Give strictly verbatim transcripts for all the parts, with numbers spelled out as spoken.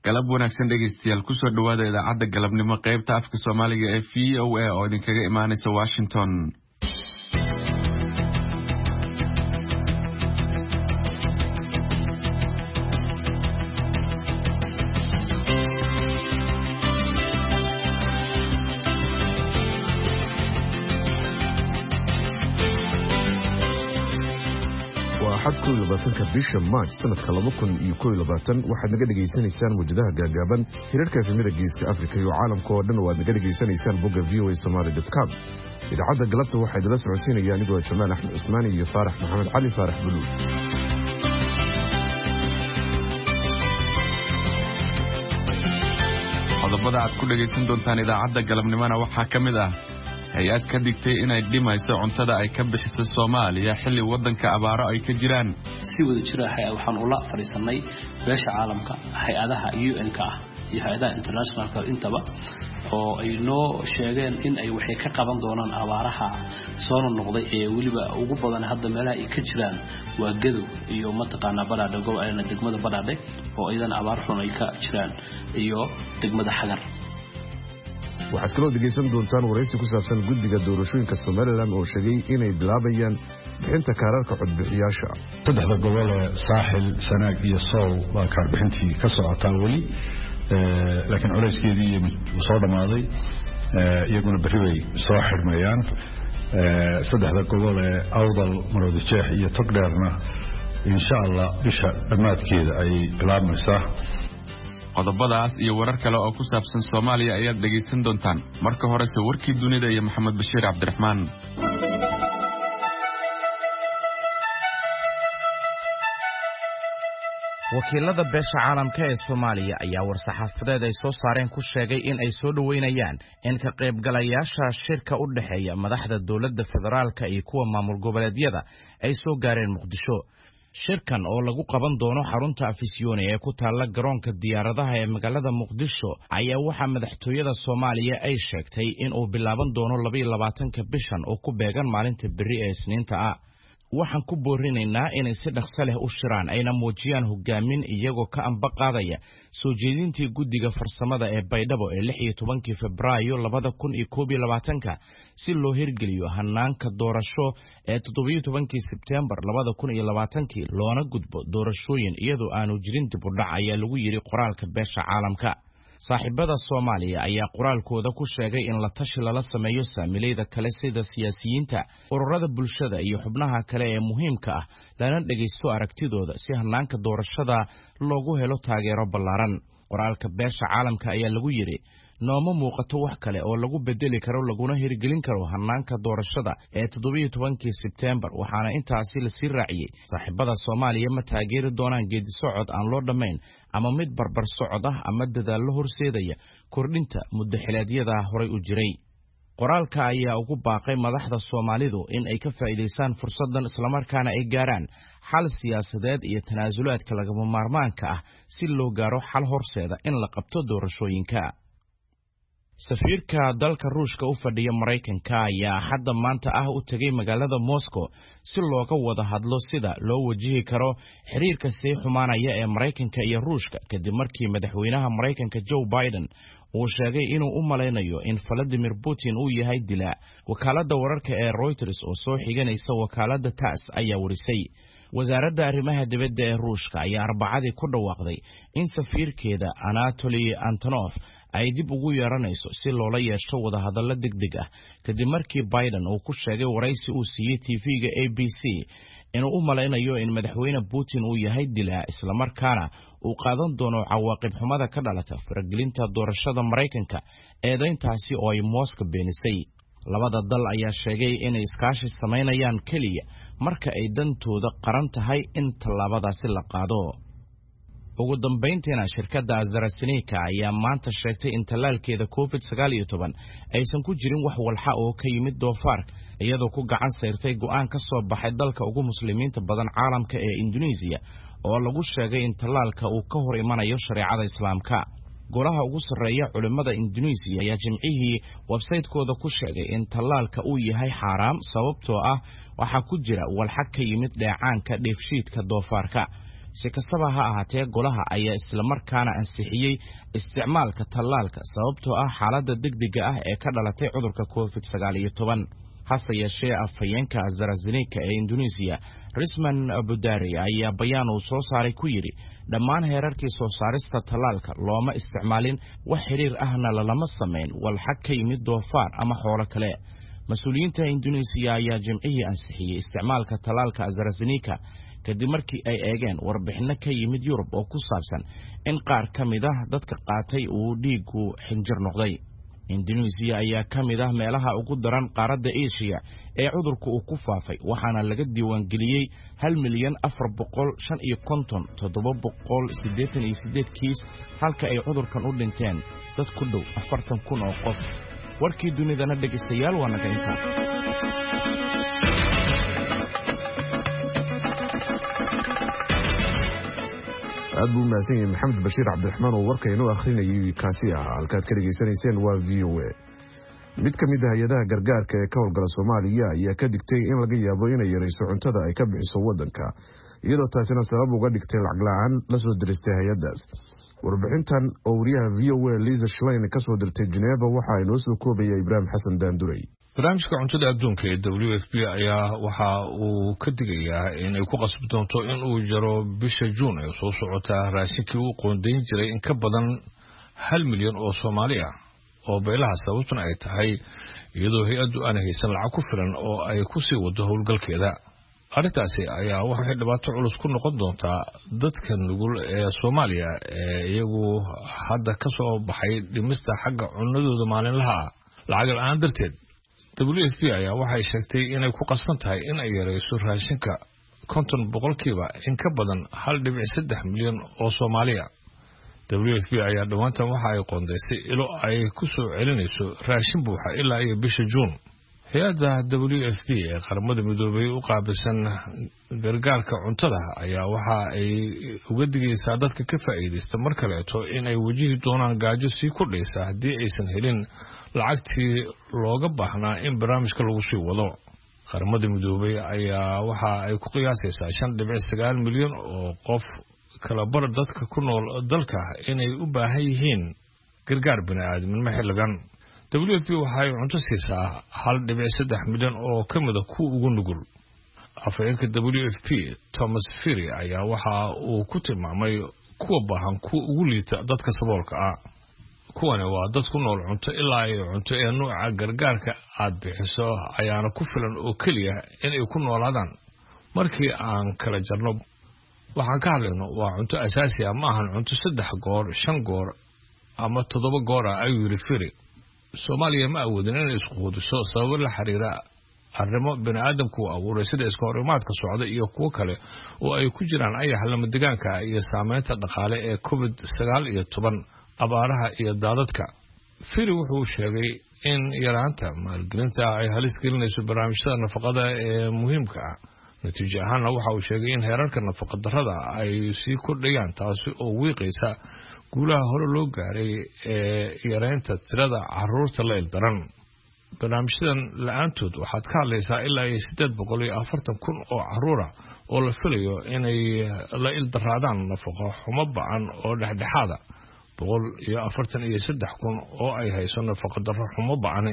galab wanaagsan dhegeystayaal ku soo dhawaada idaacadda galabnimo qaybta afka Soomaaliga ee V O A oo idinkaga imaanaysa Washington. ka bisha March sanadka laba kun iyo kow iyo labaatan waxaad naga dhageysanaysaan wajadaha gaagaaban hirarka efemida geeska Afrika iyo caalamka oo dhan waad naga dhageysanaysaan bogga v o a somali dot com. idaacadda galabta waxay idila socodsiinayaan anigoo Jamaal Axmed Usmaani iyo Faarax Maxamed Cali Faarax Buluug. qodobada aad ku dhageysan doontaan idaacadda galabnimona waxaa ka mid ah hay-ad ka digtay inay dhimayso cuntada ay ka bixiso Soomaaliya xilli wadanka abaaro ay ka jiraan. si wada jira waxaan ula fariisanay beesha caalamka hay'adaha U N-ka ah iyo hay'adaha international-ka intaba oo ay noo sheegeen in ay waxay ka qaban doonaan abaaraha soo noqday ee waliba ugu badan hadda meelaha ay ka jiraan waa Gadow iyo mataqaana Balaadhe gobolka degmada Balaadhe oo aydan abaar xun ay ka jiraan iyo degmada Xagar. waxaad kaloo dhegeysan doontaan waraysi ku saabsan guddiga doorashooyinka Somaliland oo sheegay inay bilaabayaan bixinta kaararka codbixiyaasha. saddexda gobol ee Saaxil, Sanaag iyo Sool waa kaar bixintii ka socotaa wali laakiin culayskeedii uu soo dhamaaday iyaguna berri bay soo xirmayaan. saddexda gobol ee Awdal, Maroodi Jeex iyo Togdheerna insha Allah bisha dhammaadkeeda ay bilaabmaysaa. qodobadaas iyo warar kale oo ku saabsan Soomaaliya ayaad dhageysan doontaan. marka hore warkii dunida iyo Maxamed Bashiir Cabdiraxmaan. wakiilada beesha caalamka ee Soomaaliya ayaa war-saxaafadeed ay soo saareen ku sheegay in ay soo dhaweynayaan in ka qaybgalayaasha shirka u dhaxeeya madaxda dawladda federaalka iyo kuwa maamul goboleedyada ay soo gaareen Muqdisho. shirkan oo lagu qaban doono xarunta Afisyoone ee ku taala garoonka diyaaradaha ee magaalada Muqdisho ayaa waxa madaxtooyada Soomaaliya ay sheegtay in uu bilaaban doono laba iyo labaatanka bishan oo ku beegan maalinta berri ee Isniinta ah. waxaan ku boorinaynaa inay si dhaqso leh u shiraan ayna muujiyaan hogaamin iyagoo ka amba qaadaya soo jeedintii guddiga farsamada ee Baydhabo ee lix iyo tobankii Febraayo laba kun iyo koob iyo labaatanka si loo hirgeliyo hanaanka doorasho ee toddoba iyo tobankii Sebteembar laba kun iyo labaatanka loona gudbo doorashooyin iyadoo aanu jirin dib u dhac ayaa lagu yiri qoraalka beesha caalamka. saaxiibada Soomaaliya ayaa qoraalkooda ku sheegay in la tashi lala sameeyo saamilayda kale sida siyaasiyiinta, ururada bulshada iyo xubnaha kale ee muhiimka ah lana dhageysto aragtidooda si hanaanka doorashada loogu helo taageero ballaaran. qoraalka beesha caalamka ayaa lagu yiri nooma muuqato wax kale oo lagu bedeli karo laguna hirgelin karo hanaanka doorashada ee toddoba iyo tobankii Sebteembar waxaana intaasi la sii raaciyay saaxiibada Soomaaliya ma taageeri doonaan geedi socod aan loo dhamayn ama mid barbar socod ah ama dadaallo horseedaya kordhinta muddo xileedyada horay u jiray. qoraalka ayaa ugu baaqay madaxda Soomaalidu in ay ka faa'iideystaan fursadan isla markaana ay gaaraan xal siyaasadeed iyo tanaasulaadka lagama maarmaanka ah si loo gaaro xal horseeda in la qabto doorashooyinka. safiirka dalka Ruushka u fadhiya Mareykanka ayaa hadda maanta ah u tagay magaalada Moscow si looga wada hadlo sida loo wajihi karo xiriirka sii xumaanaya ee Mareykanka iyo Ruushka kadib markii madaxweynaha Mareykanka Joe Biden uu sheegay inuu u maleynayo in Vladimir Putin uu yahay dilaa. wakaaladda wararka ee Reuters oo soo xiganaysa wakaaladda T A S S ayaa warisay wasaaradda arrimaha dibadda ee Ruushka ayaa Arbacadii ku dhawaaqday in safiirkeeda Anatoly Antonov ay dib ugu yeeranayso si loola yeesho wada hadallo degdeg ah kadib markii Biden uu ku sheegay waraysi uu siiyay T V-ga A B C inuu u maleynayo in madaxweyne Putin uu yahay dilaa isla markaana uu qaadan doono cawaaqib xumada ka dhalata faragelinta doorashada Mareykanka eedayntaasi oo ay Moscow beenisay. labada dal ayaa sheegay inay iskaashi sameynayaan kaliya marka ay dantooda qaran tahay in tallaabadaasi la qaado. ugu dambeyntiina shirkadda AstraZeneca ayaa maanta sheegtay in tallaalkeeda covid sagaal iyo toban aysan ku jirin wax walxa oo ka yimid doofaarka iyadoo ku gacan sayrtay go'aan ka soo baxay dalka ugu muslimiinta badan caalamka ee Indonesia oo lagu sheegay in tallaalka uu ka hor imanayo shariicada Islaamka. golaha ugu sarreeya culimada Indonesia ayaa jimcihii website-kooda ku sheegay in tallaalka uu yahay xaraam sababtoo ah waxa ku jira walxa ka yimid dheecaanka dheefshiidka doofaarka. si kastaba ha ahaatee golaha ayaa isla markaana ansixiyey isticmaalka tallaalka sababtoo ah xaaladda degdega ah ee ka dhalatay cudurka covid sagaal iyo toban hase yeeshee afhayeenka AstraZeneca ee Indonesia Risman Abudari ayaa bayaan uu soo saaray ku yiri dhammaan heerarkii soo saarista tallaalka looma isticmaalin wax xiriir ahna lama sameyn walxaq ka yimid doofaar ama xoolo kale mas'uuliyiinta Indonesia ayaa jimcihii ansixiyey isticmaalka tallaalka AstraZeneca kadib markii ay eegeen warbixino ka yimid Yurub oo ku saabsan in qaar ka mid ah dadka qaatay uu dhiigu xinjir noqday Indonesia ayaa ka mid ah meelaha ugu daran qaaradda Asia ee cudurku uu ku faafay waxaana laga diiwaan geliyay hal milyan afar boqol shan iyo konton toddoba boqol siddeetan iyo siddeed kiis halka ay cudurkan u dhinteen dad ku dhow afartan kun oo qof warkii dunidana dhageystayaal waa naga intaas aad buu mahadsan yahay maxamed bashiir cabdiraxmaan oo warka inoo akhrinayay kaasi ah halkaad ka dhageysanayseen waa v o a mid ka mid ah hay'adaha gargaarka ee ka howlgala Soomaaliya ayaa ka digtay in laga yaabo inay yareyso cuntada ay ka bixiso wadanka iyadoo taasina sabab uga dhigtay lacag la'aan la soo diristay hay'adaas warbixintan oo wariyaha v o a Lisa Schlein ka soo dirtay Geneva waxa ay noo soo koobaya Ibrahim Xasan Daanduray barnaamijka cuntada adduunka ee W F P ayaa waxa uu ka digayaa in ay ku qasbi doonto in uu jaro bisha Juun ee soo socota raashinkii uu qoondeyn jiray in ka badan hal milyan oo Soomaali ah oo beelaha sababtuna ay tahay iyadoo hay'addu aan haysan lacag ku filan oo ay ku sii wado howlgalkeeda arrintaasi ayaa waxay dhibaato culus ku noqon doontaa dadka nugul ee Soomaaliya ee iyagu hadda ka soo baxay dhimista xagga cunadooda maalinlaha ah lacag la'aan darteed W F P ayaa waxay sheegtay inay ku qasban tahay in ay yareyso raashinka konton boqolkiiba in ka badan hal dhibic saddex milyan oo Soomaaliya W F P ayaa dhawaantan waxa ay qoondeysay ilo ay ku soo celinayso raashin buuxa ilaa iyo bisha Juun hay'adda W F P ee qaramada midoobay u qaabilsan gargaarka cuntada ayaa waxa ay uga digaysaa dadka ka faa'iideysta mar kaleeto in ay wajihi doonaan gaajo sii kordhaysa haddii aysan helin lacagtii looga baahnaa in barnaamijka lagu sii wado qaramada midoobay ayaa waxa ay ku qiyaasaysaa shan dhibic sagaal milyan oo qof kala bar dadka ku nool dalka inay u baahan yihiin gargaar bini'aadamnimo xilligan W F P waxay cunto siisaa hal dhibic saddex milyan oo ka mid ah kuwa ugu nugul afhayeenka W F P Thomas Firi ayaa waxa uu ku tilmaamay kuwa baahan kuwa ugu liita dadka saboolka ah kuwani waa dad ku nool cunto ilaa ay cunto ee nooca gargaarka aad bixiso ayaana ku filan oo keliya inay ku noolaadaan markii aan kala jarno waxaan ka hadlayno waa cunto asaasi ah ma ahan cunto saddex goor shan goor ama toddoba goor ah ayuu yiri Firi Soomaaliya ma awoodin inay isku quudiso sabab la xiriira arrimo bini'aadamku abuuray sida iska horimaadka socda iyo kuwa kale oo ay ku jiraan ayax lama deegaanka iyo saameynta dhaqaale ee covid sagaal iyo toban abaaraha iyo daadadka Firi wuxuu sheegay in yaraanta maalgelinta ay halis gelinayso barnaamijyada nafaqada ee muhiimka ah natiijo ahaan waxa uu sheegay in heerarka nafaqa darrada ay sii kordhayaan taasi oo wiiqaysa guulaha hore loo gaaray ee yareynta tirada carruurta la ildaran barnaamijyadan la'aantood waxaad ka hadlaysaa ilaa iyo siddeed boqol iyo afartan kun oo carruura oo la filayo inay la ildaraadaan nafaqo xumo ba'an oo dhexdhexaada boqol iyo afartan iyo saddex kun oo ay hayso nafaqa darro xumo ba'ani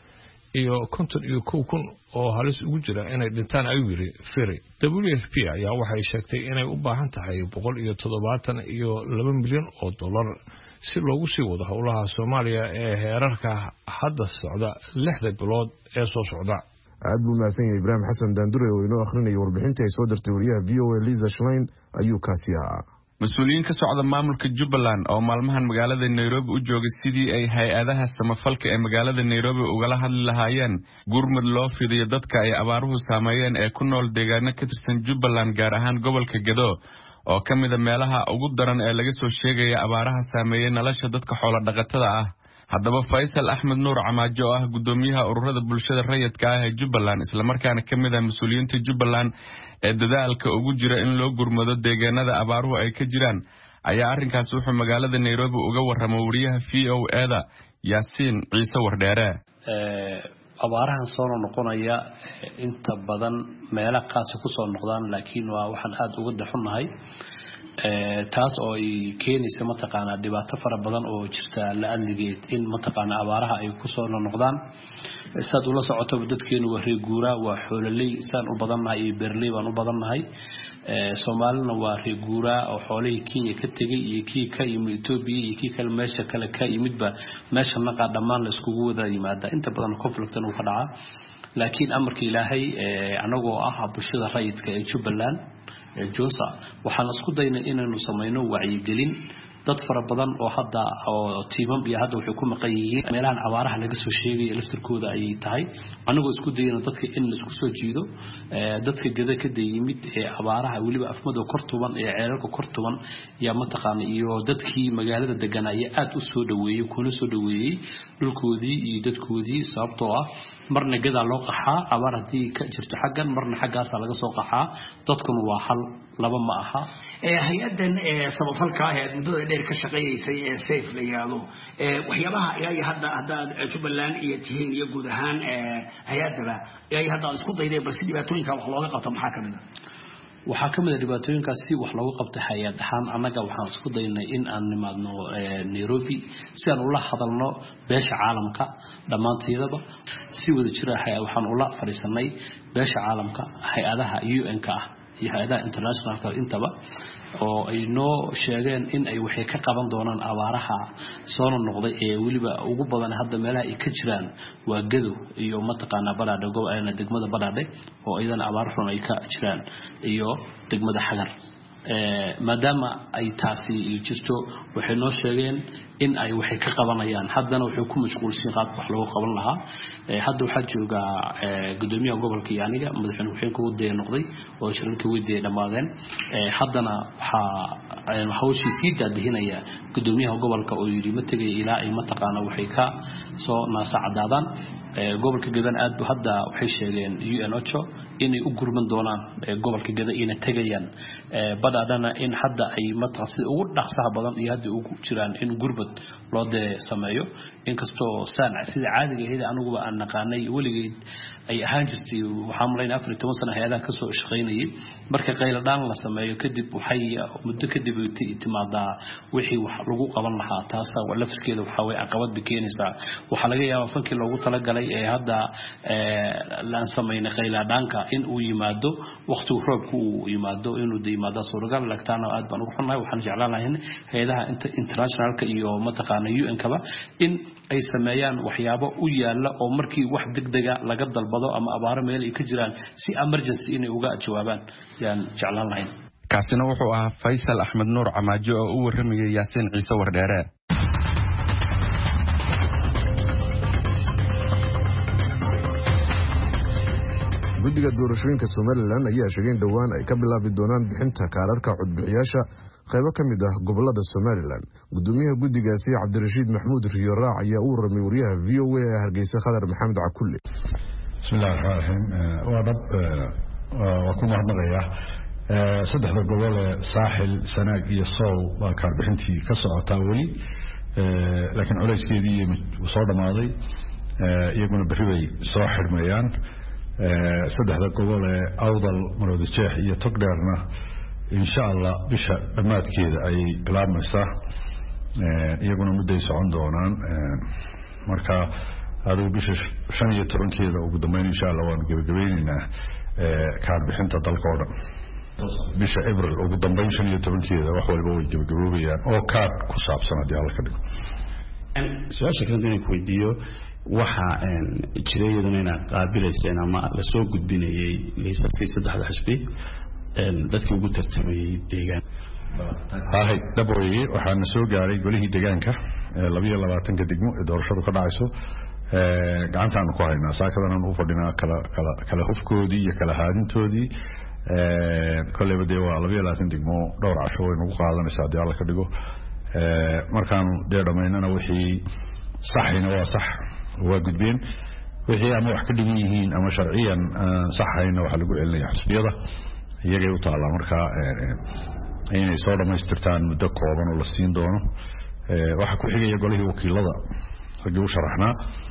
iyo konton iyo kow kun oo halis ugu jira inay dhintaan ayuu yiri Firi W F P ayaa waxay sheegtay inay u baahan tahay boqol iyo toddobaatan iyo laba milyan oo dollar si loogu sii wado howlaha Soomaaliya ee heerarka hadda socda lixda bilood ee soo socda aad buu mahadsan yahay Ibrahim Xasan Daandure oo inoo akhrinayay warbixinta ay soo dirtay wariyaha V O A Lisa Schlein ayuu kaasi ahaa mas-uuliyiin ka socda maamulka Jubbaland oo maalmahan magaalada Nairobi u joogay sidii ay hay'adaha samafalka ee magaalada Nairobi ugala hadli lahaayeen gurmad loo fidiyo dadka ay abaaruhu saameeyeen ee ku nool deegaano ka tirsan Jubbaland gaar ahaan gobolka Gedo oo ka mid ah meelaha ugu daran ee laga soo sheegay abaaraha saameeyay nolosha dadka xoolo dhaqatada ah haddaba Faisal Ahmed Nuur Camaajo ah gudoomiyaha ururada bulshada rayidka ah ee Jubbaland isla markaana ka mid ah mas'uuliyiinta Jubbaland ee dadaalka ugu jira in loo gurmado deegaanada abaaruhu ay ka jiraan ayaa arrinkaas wuxuu magaalada Nairobi uga warramay wariyaha V O A da Yaasiin Ciise Wardheere ee abaarahan soo noqonaya inta badan meelo qaas ku soo noqdaan laakiin waa waxaan aad uga daxunahay taas oo ay keenaysa mataqaana dhibaato fara badan oo jirta la adligeed in mataqaana abaaraha ay ku soo noqdaan sad ula socoto dadkeenu waa reer guura waa xoololey saan u badannahay iyo beerley baan u badannahay Soomaalina waa reer guura oo xoolihii Kenya ka tagay iyo kii ka yimid Ethiopia iyo kii kale meesha kale ka yimidba meesha naqa dhamaan la iskugu wada yimaada inta badan conflict uu ka dhaca laakiin amarka Ilaahay anagoo ah bulshada rayidka ee Jubbaland Josa waxaan isku daynay inaynu sameeyno wacyi gelin dad fara badan oo hadda oo tiimam iyo hadda waxay ku maqan yihiin meelahan abaaraha laga soo sheegay laftirkooda ay tahay anagoo isku dayayna dadka in la isku soo jiido dadka gada ka yimid ee abaaraha waliba afmado kortuban ee ceelalka kortuban yaa mataqaan iyo dadkii magaalada deganaa aad u soo dhaweeyay kuna soo dhaweeyay dhulkoodii iyo dadkoodii sababtoo ah marna gada loo qaxaa abaar hadii ka jirto xaggan marna xaggaas laga soo qaxaa dadkuna waa hal laba ma aha ee hay'adan ee sabafalka ah ee muddada dheer ka shaqeeysay ee safe la yiraahdo ee waxyaabaha ilaa hadda hadda Jubbaland iyo tihiin iyo guud ahaan ee hay'adaba ilaa hadda isku dayday bal si dhibaatooyinka wax looga qabto maxaa kamid ah waxa kamid ah dhibaatooyinkaas si wax looga qabto hay'ad ahaan anaga waxaan isku daynay in aan nimaadno Nairobi si aan ula hadalno beesha caalamka dhamaanteedaba si wada jir ah waxaan ula fariisanay beesha caalamka hay'adaha U N-ka iyo hay'adaha internationalka intaba oo ay noo sheegeen in ay waxay ka qaban doonaan abaaraha soo noqday ee waliba ugu badan hadda meelaha ay ka jiraan waa gado iyo mataqaana balaadhe gobolka degmada balaadhe oo idan abaar xun ay ka jiraan iyo degmada xagar ee maadaama ay taasi jirto waxay noo sheegeen in ay waxay ka qabanayaan haddana waxay ku mashquulsan qaab wax loo qaban lahaa ee hadda waxa jooga gudoomiyaha gobolka yaaniga madaxweyne waxay ku waday noqday oo shirarka waday dhamaadeen ee haddana waxa hawshii sii daadinaya gudoomiyaha gobolka oo yiri ma tagay ilaa ay mataqaana waxay ka soo naasacadaadan ee gobolka gadan aad bu hadda waxay sheegeen U N O inay u gurman doonaan gobolka gada ina tagayaan ee badadana in hadda ay mataqaana sida ugu dhaqsaha badan iyo hadda ugu jiraan in gurbad loo de sameeyo inkastoo saan sida caadiga ah anagu aan naqaanay waligeed ay ahaan jirtay waxaan maleynaa afar iyo toban sano hay'adaha ka soo shaqeynayay marka qayl dhaan la sameeyo kadib waxay muddo kadib timaada wixii wax lagu qaban lahaa taas waa laftirkeeda waxa way caqabad bikeenaysa waxa laga yaabaa fankii loogu talagalay ee hadda la sameeyay qayl dhaanka in uu yimaado waqtiga roobku uu yimaado inuu diimaado suuragal lagtaana aad baan ugu xunahay waxaan jeclaan lahayn hay'adaha internationalka iyo mataqaana U N-kaba in ay sameeyaan waxyaabo u yaala oo markii wax degdeg ah laga dalbado ama abaaro meel ay ka jiraan si emergency inay uga jawaabaan yaan jeclaan lahayn kaasina wuxuu ahaa Faisal Ahmed Nuur Camaajo oo u warramiyay Yaasiin Ciise Wardheere guddiga doorashooyinka Somaliland ayaa sheegay in dhawaan ay ka bilaabi doonaan bixinta kaararka codbixiyaasha qaybo ka mid ah gobolada Somaliland gudoomiyaha guddigaasi Cabdirashiid Maxmuud Riyoraac ayaa u warramay wariyaha V O A ee Hargeysa Khadar Maxamed Cakulle bismillaahir rahmaanir rahiim waa dab waa ku mahadnaqaya saddexda gobol ee Saaxil Sanaag iyo Sool waa kaar bixintii ka socotaa wali laakiin culayskeedii uu soo dhamaaday iyaguna berri bay soo xirmayaan saddexda gobol ee Awdal Maroodi Jeex iyo Togdheerna insha Allah bisha dhamaadkeeda ay bilaabmaysaa iyaguna muddo socon doonaan marka aduu bisha shan iyo tobankeeda ugu dambeyn insha Allah waan gabagabeynaa kaar bixinta dalka oo dhan bisha April ugu dambeyn shan iyo tobankeeda wax walba way gabagaboobayaan oo kaar ku saabsan hadii alla ka dhigo su'aasha kan inaan ku weydiiyo waxa jireeyaduna inaan qaabilayseen ama la soo gudbinayay liisaskii saddexda xisbi dadkii ugu tartamayay deegaan hahay dabooyay waxaana soo gaaray golihii deegaanka laba iyo labaatan ka degmo ee doorashadu ka dhacayso gacantaan ku haynaa saakadan u fadhinaa kala kala kala hufkoodii iyo kala haadintoodii koleyba dee waa laba iyo labaatan degmo dhowr casho way nagu qaadanaysaa hadii alla ka dhigo markaan dee dhamaynana wixii saxayna waa sax waa gudbeen wixii ama wax ka dhigan yihiin ama sharciyan saxayna waxa lagu celinaya xisbiyada iyagay u taala marka inay soo dhamaystirtaan muddo kooban oo la siin doono waxa ku xigaya golihii wakiilada ragii u sharaxnaa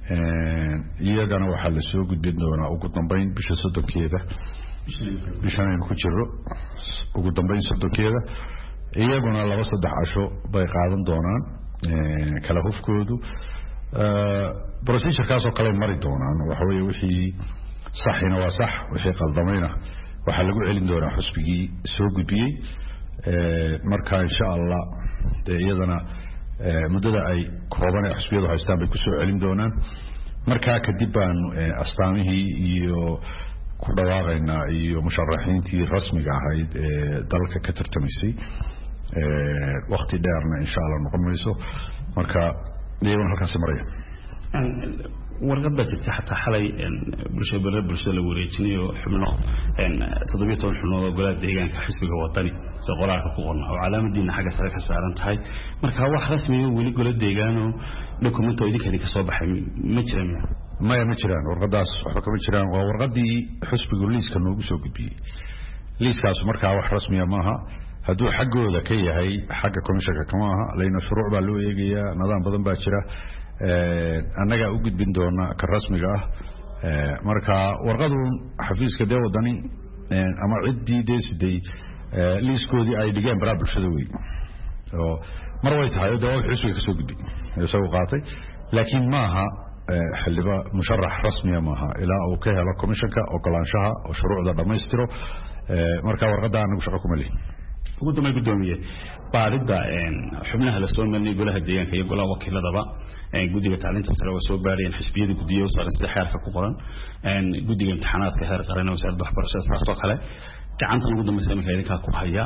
iyagana waxaa la soo gudbin doonaa ugu dambeyn bisha soddonkeeda bishan aynu ku jiro ugu dambeyn soddonkeeda iyaguna laba saddex casho bay qaadan doonaan kala hufkoodu procedurekaas oo kale mari doonaan waxa weeye wixii saxina waa sax wixii qaldamayna waxaa lagu celin doonaa xusbigii soo gudbiyey marka insha allah dee iyadana muddada ay kooban ee xusbiyadu haystaan bay kusoo celin doonaan markaa kadib baan astaamihii iyo ku dhawaaqaynaa iyo musharaxiintii rasmiga ahayd ee dalka ka tartamaysay waqti dheerna insha allah noqon mayso marka iyaguna halkaasi maraya warqad baa jirta xataa xalay bulshada bare bulshada la wareejinayo xubno toddobiyo toban xubnood oo golaha deegaanka xisbiga wadani soo qoraalka ku qorna oo calaamadiina xagga sare ka saaran tahay marka wax rasmi ah weli golaha deegaano dokumento idinka ka soo baxay ma jiraan maya ma jiraan warqadaas waxba kama jiraan waa warqadii xisbigu liiska noogu soo gudbiyey liiskaas markaa wax rasmi ah maaha hadduu xaggooda ka yahay xagga komishanka kama aha layna shuruuc baa loo eegayaa nidaam badan baa jira annagaa u gudbin doona ka rasmiga ah marka warqadun xafiiska dee wadani ama ciddii dee siday liiskoodii ay dhigeen baraa bulshada wey oo mar way tahay dee waa xisbiga kasoo gudbi isagu qaatay laakiin maaha xildhiba musharax rasmiya maaha ilaa uu ka helo komishanka ogolaanshaha oo shuruucda dhammaystiro marka warqadda anagu shaqo kuma lihin ugu dambeyn gudoomiye baarida xubnaha la soo marnay golaha deegaanka iyo golaha wakiiladaba guddiga tacliinta sare waa soo baarayeen xisbiyada guddiyo saaran sida xeerka ku qoran guddiga imtixaanaadka heer qaran ee wasaaradda waxbarashada saasoo kale gacanta ugu dambaysa iminka idinkaa ku haya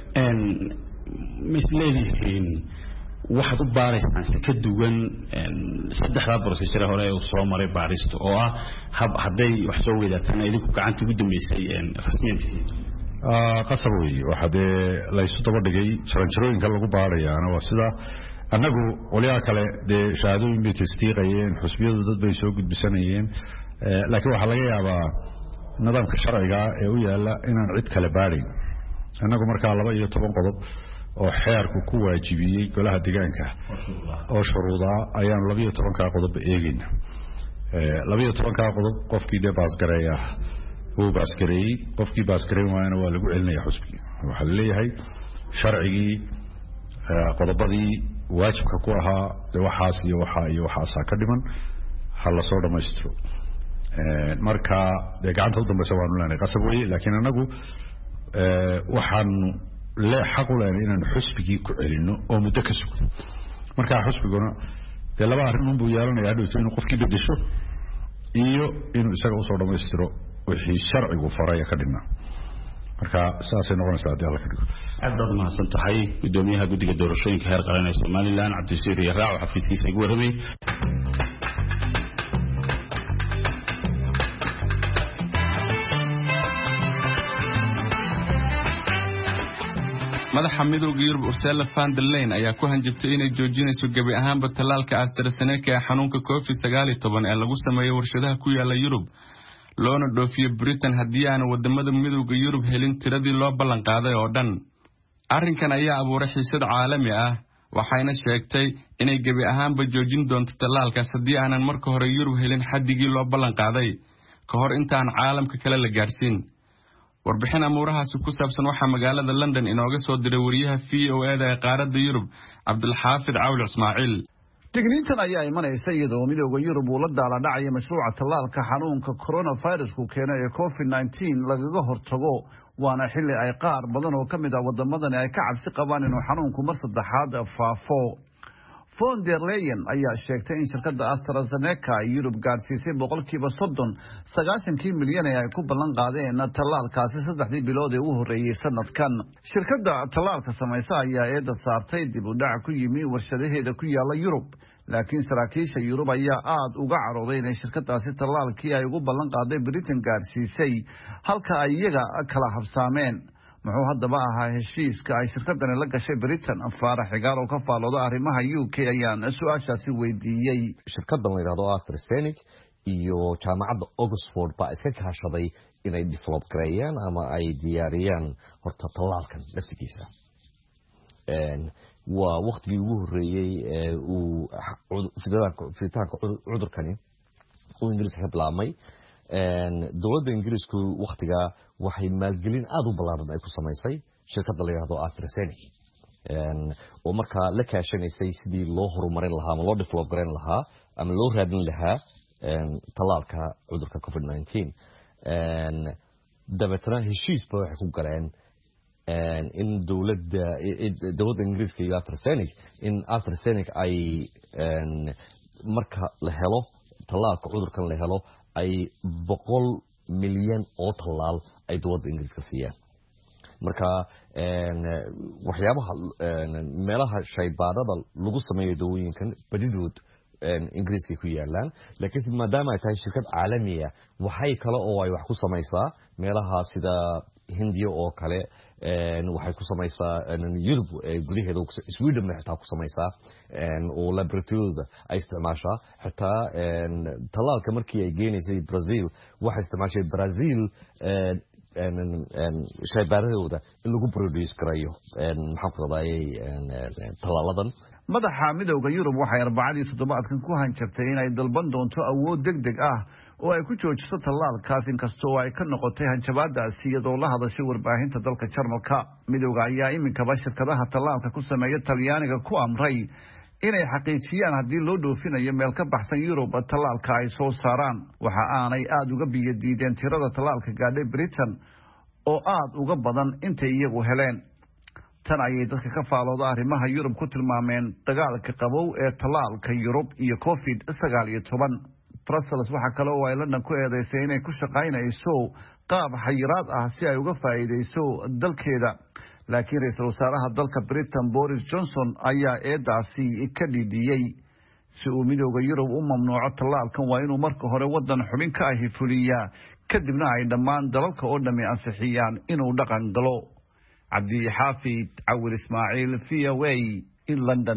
misleedihiin waxaad u baaraysaan si ka duwan saddexdaa procedure hore uu soo maray baaristu oo ah hadday wax soo weydaataan idinku gacanta ugu dambaysay rasmiyantihiin qasab wey waxa dee laysu daba dhigay jaranjarooyinka lagu baarayaana waa sida annagu qolyaha kale dee shahaadooyin bay tasdiiqayeen xusbiyadu dad bay soo gudbisanayeen laakiin waxaa laga yaabaa nidaamka sharciga ee u yaala inaan cid kale baarayn annagu markaa laba iyo toban qodob oo xeerku ku waajibiyey golaha deegaanka oo shuruudaa ayaanu labiyo tobankaa qodob eegayna labiyo tobankaa qodob qofkii dee baasgareeya wuu baasgareeyey qofkii baasgareyn waayana waa lagu celinaya xusbigii waxaa laleeyahay sharcigii qodobadii waajibka ku ahaa dee waxaas iyo waxaa iyo waxaasaa ka dhiman ha lasoo dhammaystiro marka dee gacanta u dambaysa waanu leenahay qasab weye laakiin annagu waxaanu le xaq u leenahay inaanu xusbigii ku celino oo muddo ka sugno markaa xusbiguna dee laba arrin unbuu yeelanaya hadhowto inuu qofkii bedesho iyo inuu isaga usoo dhammaystiro wixii sharcigu faraya ka dhina marka saasay noqonaysaa haddii alla ka dhigo aad baad mahadsan tahay gudoomiyaha guddiga doorashooyinka heer qaran ee somalilan cabdisiir iyo raac oo xafiiskiisa igu warramay madaxa midowga yurub ursula van der Leyen ayaa ku hanjabtay inay joojinayso gebi ahaanba tallaalka AstraZeneca ee xanuunka covid sagaal iyo toban ee lagu sameeyo warshadaha ku yaala Yurub loona dhoofiyo Britain haddii aan wadamada midowga Yurub helin tiradii loo ballan qaaday oo dhan arrinkan ayaa abuuray xiisad caalami ah waxayna sheegtay inay gebi ahaanba joojin doonto tallaalkaas haddii aanan marka hore Yurub helin xaddigii loo ballan qaaday ka hor intaan caalamka kale la gaarsiin warbixin amuurahaasi ku saabsan waxaa magaalada London inooga soo diray wariyaha V O A da ee qaaradda Yurub Cabdulxaafid Cawl Ismaaciil digniintan ayaa imanaysa iyadoo midowga Yurub uu la daala dhacay mashruuca tallaalka xanuunka coronavirus-ku keenay ee covid nineteen lagaga hortago waana xilli ay qaar badan oo ka mid ah wadamadan ay ka cabsi qabaan inuu xanuunku mar saddexaad faafo von der Leyen ayaa sheegtay in shirkadda AstraZeneca ay Yurub gaarsiisay boqolkiiba soddon sagaashankii milyan ee ay ku ballan qaadeen tallaalkaasi saddexdii bilood ee u horreeyey sanadkan shirkadda tallaalka samaysa ayaa eedda saartay dib u dhac ku yimi warshadaheeda ku yaala Yurub laakiin saraakiisha Yurub ayaa aad uga carooday inay shirkadaasi tallaalkii ay ugu ballan qaaday Britain gaarsiisay halka ay iyaga kala habsaameen muxuu haddaba ahaa heshiiska ay shirkadani la gashay Britain Faarax Xigaar oo ka faalooda arrimaha U K ayaan su-aashaasi weydiiyey shirkadan la yidhaahdo AstraZeneca iyo jaamacadda Oxford baa iska kaashaday inay develop gareeyaan ama ay diyaariyaan horta tallaalkan naftigiisa waa waqtigii ugu horeeyay ee uu fiditaanka cudurkani uu ingiriiska ka bilaabmay dowladda ingiriisku waqtiga waxay maalgelin aad u ballaaran ay ku samaysay shirkadda la yiraahdo AstraZeneca oo markaa la kaashanaysay sidii loo horumarin lahaa ama loo develop garan lahaa ama loo raadin lahaa talaalka cudurka covid nineteen dabeetana heshiisba waxay ku galeen in dowladda dowladda ingiriiska iyo AstraZeneca in AstraZeneca ay marka la helo talaalka cudurkan la helo ay boqol milyan oo talaal ay dowladda ingiriiska siiyaan marka waxyaabaha meelaha shaybaadhada lagu sameeyo dawooyinkan badidood ingiriiska ku yaalaan laakiin maadaama ay tahay shirkad caalamiya waxay kale oo ay wax ku samaysaa meelaha sida Hindiya oo kale waxay ku samaysaa Yurub gudaheeda Sweden waxay ku samaysaa oo laboratoryada ay isticmaashaa xitaa talaalka markii ay geenaysay Brazil waxay isticmaashay Brazil shaybaadhadooda in lagu produce garayo maxaa ku raadayay talaaladan madaxa midowga Yurub waxay arbacadii toddobaadkan ku hanjabtay in ay dalban doonto awood degdeg ah oo ay ku joojiso talaalkaas inkastoo ay ka noqotay hanjabaadaasi iyadoo la hadashay warbaahinta dalka Jarmalka midowga ayaa iminkaba shirkadaha talaalka ku sameeya Talyaaniga ku amray inay xaqiijiyaan haddii loo dhoofinayo meel ka baxsan Yurub talaalka ay soo saaraan waxa aanay aad uga biyadiideen tirada talaalka gaadhay Britain oo aad uga badan intay iyagu heleen tan ayay dadka ka faalooda arrimaha Yurub ku tilmaameen dagaalka qabow ee talaalka Yurub iyo covid sagaal iyo toban Brussels waxa kale oo ay London ku eedeysay inay ku shaqaynayso qaab xayiraad ah si ay uga faa'iideyso dalkeeda laakiin ra'iisul wasaaraha dalka Britain Boris Johnson ayaa eedaasi ka dhidiyay si uu midowga Yurub u mamnuuco talaalkan waa inuu marka hore wadan xubin ka ahi fuliyaa kadibna ay dhammaan dalalka oo dhami ansixiyaan inuu dhaqan galo Abdi Hafid Awil Ismail V O A in London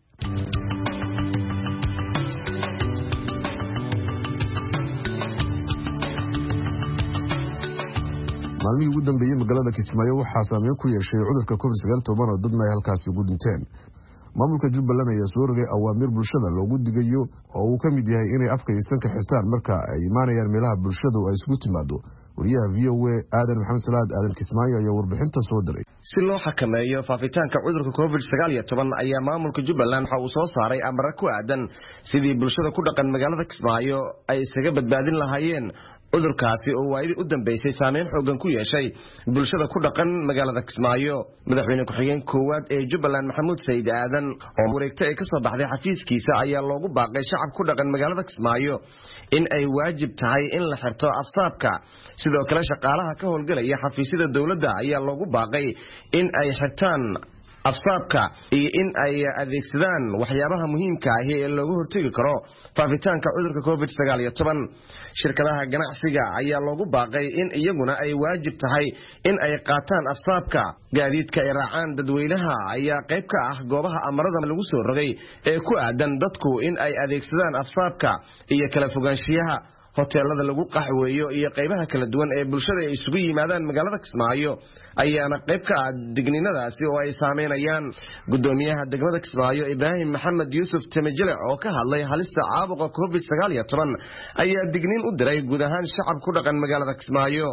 maalmihii ugu dambeeyay magaalada Kismaayo waxaa saameyn ku yeeshay cudurka covid sagaal iyo toban oo dadna ay halkaasi ugu dhinteen maamulka Jubbaland ayaa soo rogay awaamir bulshada loogu digayo oo uu ka mid yahay inay afka aysan ka xirtaan marka ay imaanayaan meelaha bulshadu ay isugu timaado wariyaha V O A Aadan Maxamed Salaad Aadan Kismaayo ayaa warbixinta soo diray si loo xakameeyo faafitaanka cudurka covid sagaal iyo toban ayaa maamulka Jubbaland waxa uu soo saaray amar ku aadan sidii bulshada ku dhaqan magaalada Kismaayo ay isaga badbaadin lahaayeen cudurkaasi oo waayidii u dambeysay saameyn xoogan ku yeeshay bulshada ku dhaqan magaalada Kismaayo madaxweyne ku-xigeen koowaad ee Jubbaland Maxamuud Sayid Aadan oo wareegtay ay ka soo baxday xafiiskiisa ayaa loogu baaqay shacab ku dhaqan magaalada Kismaayo in ay waajib tahay in la xirto afsaabka sidoo kale shaqaalaha ka howlgalaya xafiisyada dowladda ayaa loogu baaqay in ay xirtaan afsaabka iyo in ay adeegsadaan waxyaabaha muhiimka ah ee looga hortagi karo faafitaanka cudurka covid sagaal iyo toban shirkadaha ganacsiga ayaa loogu baaqay in iyaguna ay waajib tahay in ay qaataan afsaabka gaadiidka ay raacaan dadweynaha ayaa qayb ka ah goobaha amarada lagu soo rogay ee ku aadan dadku in ay adeegsadaan afsaabka iyo kala fogaanshiyaha hoteelada lagu qaxweeyo iyo qaybaha kala duwan ee bulshada ay isugu yimaadaan magaalada Kismaayo ayaana qayb ka ah digniinadaasi oo ay saameynayaan gudoomiyaha degmada Kismaayo Ibrahim Maxamed Yusuf Temejele oo ka hadlay halista caabuqa covid sagaal iyo toban ayaa digniin u diray guud ahaan shacab ku dhaqan magaalada Kismaayo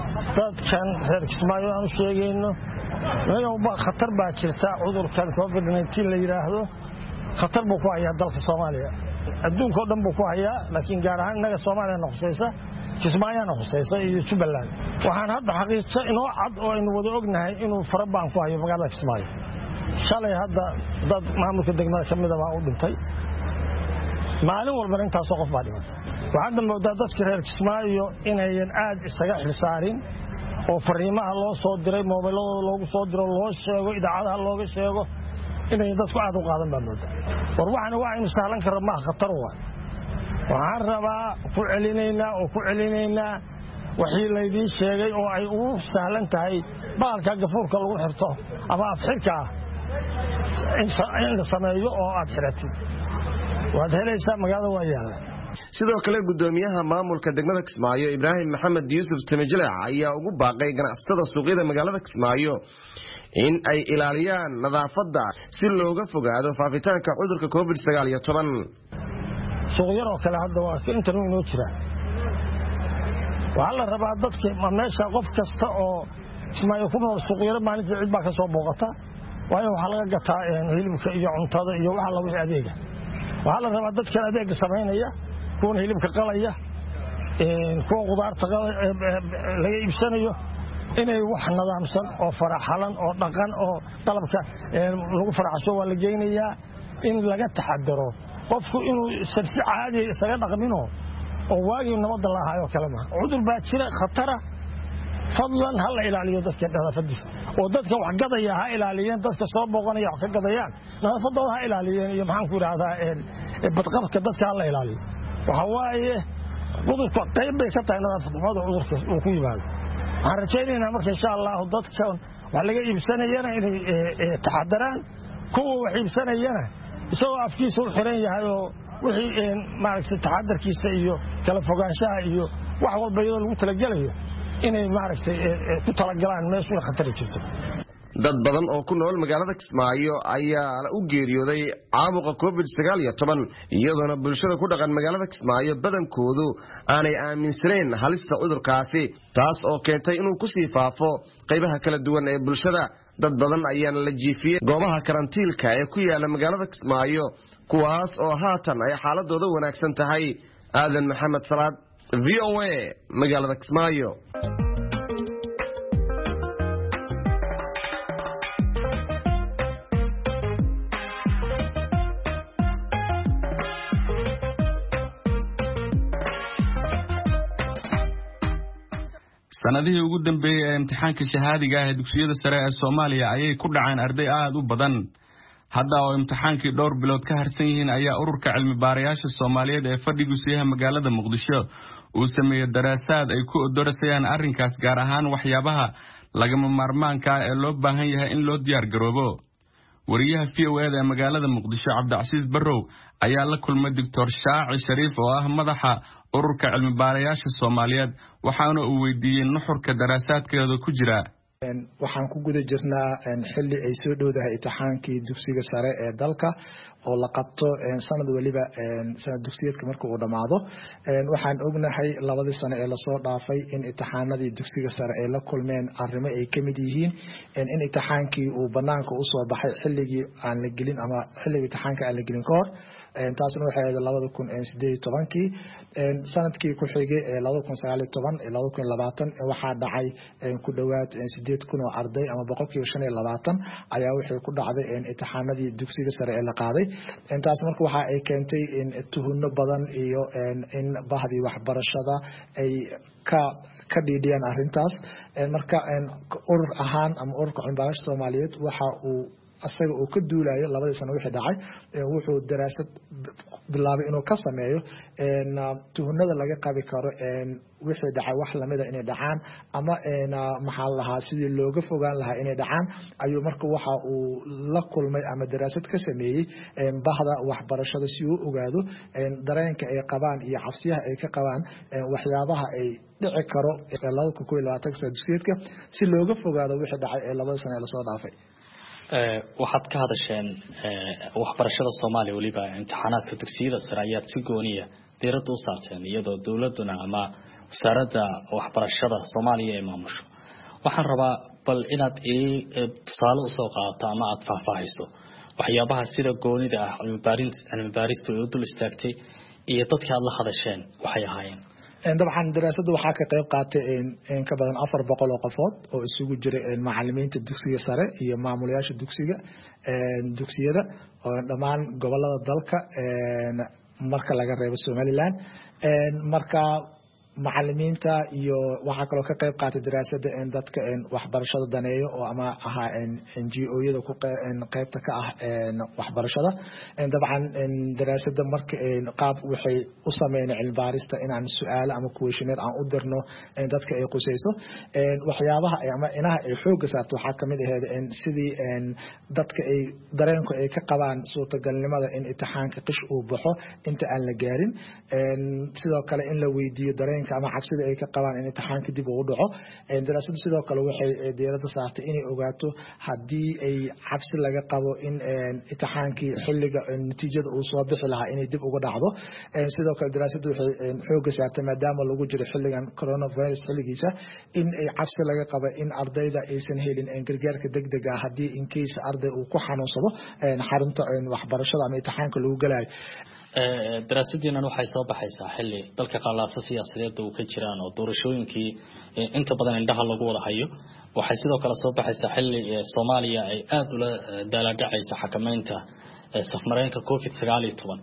dadkan reer Kismaayo aan sheegayno inuu khatar baa jirta cudurkan covid nineteen la yiraahdo khatar buu ku hayaa dalka Soomaaliya adduunka oo dhan buu ku hayaa laakiin gaar ahaan naga Soomaaliya noqosaysa Kismaayo noqosaysa iyo Jubbaland waxaan hadda xaqiiqo inoo cad oo aynu wada ognahay inuu farabaan ku hayo magaalada Kismaayo shalay hadda dad maamulka degmada kamid ah u dhintay maalin walba intaas qof baa dhintay waxaan moodaa dadka reer Kismaayo inayan aad isaga xilsaarin oo fariimaha loo soo diray moobilada loogu soo diro loo sheego idaacadaha looga sheego inay dadku aad u qaadan baa moodaa war waxaan waa inuu sahlan karo ma khatar waa waxaan rabaa ku celinaynaa oo ku celinaynaa wixii la idin sheegay oo ay ugu sahlan tahay baalka gafuurka lagu xirto ama afxirka in la sameeyo oo aad xiratid waad helaysaa magaalada waa yaala sidoo kale gudoomiyaha maamulka degmada Kismaayo Ibraahim Maxamed Yuusuf Tamajilaac ayaa ugu baaqay ganacsatada suuqyada magaalada Kismaayo in ay ilaaliyaan nadaafadda si looga fogaado faafitaanka cudurka covid sagaal iyo toban. suuqyada oo kale hadda waa inta inoo jira waxa la rabaa dadka meesha qof kasta oo Kismaayo ku nool suuqyada maalintii cid baa ka soo booqata waayo waxa laga gataa hilibka iyo cuntada iyo waxa la wixii adeega waxa la rabaa dadka adeega sameynaya kuwa hilibka qalaya een kuwa qudaarta laga iibsanayo inay wax nidaamsan oo faraxalan oo dhaqan oo qalabka lagu faraxsho waa la geynayaa in laga taxadaro qofku inuu sarfi caadi isaga dhaqmino oo waagi nabada la hayo kala ma cudur baa jira khatar fadlan hal ilaaliyo dadka nadaafadiisa oo dadka wax gadaya ha ilaaliyeen dadka soo booqanaya wax ka gadayaan nadaafadooda ha ilaaliyeen iyo maxaan ku yiraahdaa ee badqabka dadka la ilaaliyo waxa waaye cudurka qayb bay ka tahay nadaafadda cudurka uu ku yimaado waxaan rajaynaynaa marka insha Allah dadka wax laga iibsanayana inay taxadaraan kuwa wax iibsanayana isagoo afkiisa u xiran yahay oo wixii maaragtay taxadarkiisa iyo kala fogaanshaha iyo wax walba iyadoo lagu talagalayo inay maaragtay ku talagalaan meesha khatar jirto. dad badan oo ku nool magaalada Kismaayo ayaa u geeriyooday caabuqa covid sagaal iyo toban iyadoo bulshada ku dhaqan magaalada Kismaayo badankoodu aanay aaminsanayn halista cudurkaasi taas oo keentay inuu ku sii faafo qaybaha kala duwan ee bulshada. dad badan ayaa la jiifiyay goobaha karantiilka ee ku yaala magaalada Kismaayo kuwaas oo haatan ay xaaladooda wanaagsan tahay. aadan maxamed salaad V O A magaalada Kismaayo. sanadihii ugu dambeeyay ee imtixaanka shahaadiga ah ee dugsiyada sare ee Soomaaliya ayay ku dhaceen arday aad u badan. hadda oo imtixaankii dhowr bilood ka harsan yihiin ayaa ururka cilmi baarayaasha Soomaaliyeed ee fadhigiisa magaalada Muqdisho uu sameeyay daraasaad ay ku odorsayaan arrinkaas gaar ahaan waxyaabaha lagama maarmaanka ah ee loo baahan yahay in loo diyaar garoobo. wariyaha V O A ee magaalada Muqdisho Cabdicasiis Barrow ayaa la kulmay Doctor Shaaci Shariif oo ah madaxa ururka cilmi baarayaasha Soomaaliyeed waxaana uu weydiiyay nuxurka daraasaadkeeda ku jira. waxaan ku guda jirnaa xilli ay soo dhowdahay imtixaankii dugsiga sare ee dalka oo la qabto sanad waliba sanad dugsiyeedka marka uu dhamaado. waxaan ognahay labadii sano ee la soo dhaafay in imtixaanadii dugsiga sare ay la kulmeen arrimo ay ka mid yihiin in imtixaankii uu banaanka u soo baxay xilligii aan la gelin ama xilligii imtixaanka aan la gelin ka hor. taasna waxay ahayd labada kun iyo siddeed iyo tobankii. sanadkii ku xigay ee labada kun iyo sagaal iyo toban iyo labada kun iyo labaatan waxaa dhacay ku dhawaad siddeed kun oo arday ama boqolkiiba shan iyo labaatan ayaa waxay ku dhacday imtixaanadii dugsiga sare ee la qaaday. taas marka waxa ay keentay in tuhunno badan iyo in bahdii waxbarashada ay ka ka dhiidhiyaan arrintaas. marka urur ahaan ama ururka cilmi baarayaasha Soomaaliyeed waxa uu asaga oo ka duulayo labadii sano wixii dhacay wuxuu daraasad bilaabay inuu ka sameeyo in tuhunada laga qabi karo in wixii dhacay wax lamida inay dhacaan ama in maxaa lahaa sidii looga fogaan lahaa inay dhacaan ayuu marka waxa uu la kulmay ama daraasad ka sameeyay in bahda waxbarashada si uu ogaado in dareenka ay qabaan iyo cabsiyaha ay ka qabaan waxyaabaha ay dhici karo labada kun iyo labaatan dugsiyeedka si looga fogaado wixii dhacay ee labada sano ee la soo dhaafay. waxaad ka hadasheen waxbarashada Soomaaliya waliba imtixaanaadka dugsiyada sare ayaad si gooniya diiradda u saarteen iyadoo dawladuna ama wasaaradda waxbarashada Soomaaliya ay maamusho. waxaan rabaa bal inaad tusaale u soo qaadato ama aad faahfaahiso waxyaabaha sida goonida ah cilmi baarinta cilmi baaristu ay u dul istaagtay iyo dadka aad la hadasheen waxay ahaayeen. dabcan daraasadda waxaa ka qayb qaatay in ka badan afar boqol oo qofood oo isugu jiray macallimiinta dugsiga sare iyo maamulayaasha dugsiga dugsiyada oo dhammaan gobolada dalka marka laga reebo Somaliland. marka macallimiinta iyo waxa kale ka qayb qaatay daraasada in dadka in waxbarashada daneeyo oo ama aha in N G O-yada ku qaybta ka ah in waxbarashada in dabcan in daraasada marka in qaab waxay u sameeyeen cilmi baarista in aan su'aalo ama questionnaire aan u dirno in dadka ay qusayso in waxyaabaha ama inaha ay xoog saarto waxa kamid ah in sidii in dadka ay dareenku ay ka qabaan suurtagalnimada in imtixaanka qish uu baxo inta aan la gaarin in sidoo kale in la weydiiyo dareenka ama cabsida ay ka qabaan in imtixaanka dib ugu dhaco in daraasadu sidoo kale waxay diiradda saartay inay ogaato haddii ay cabsi laga qabo in imtixaankii xilliga natiijada uu soo bixi lahaa inay dib uga dhacdo sidoo kale daraasadu waxay xoogga saartay maadaama lagu jiro xilligan coronavirus xilligiisa in ay cabsi laga qabo in ardayda aysan helin gargaarka degdega ah haddii in case arday uu ku xanuunsado xarunta waxbarashada ama imtixaanka lagu galayo daraasadiinan waxay soo baxaysaa xilli dalka qallaasa siyaasadeed uu ka jiraan oo doorashooyinkii inta badan indhaha lagu wada hayo waxay sidoo kale soo baxaysaa xilli Soomaaliya ay aad ula daaladhacayso xakameynta safmareenka covid sagaal iyo toban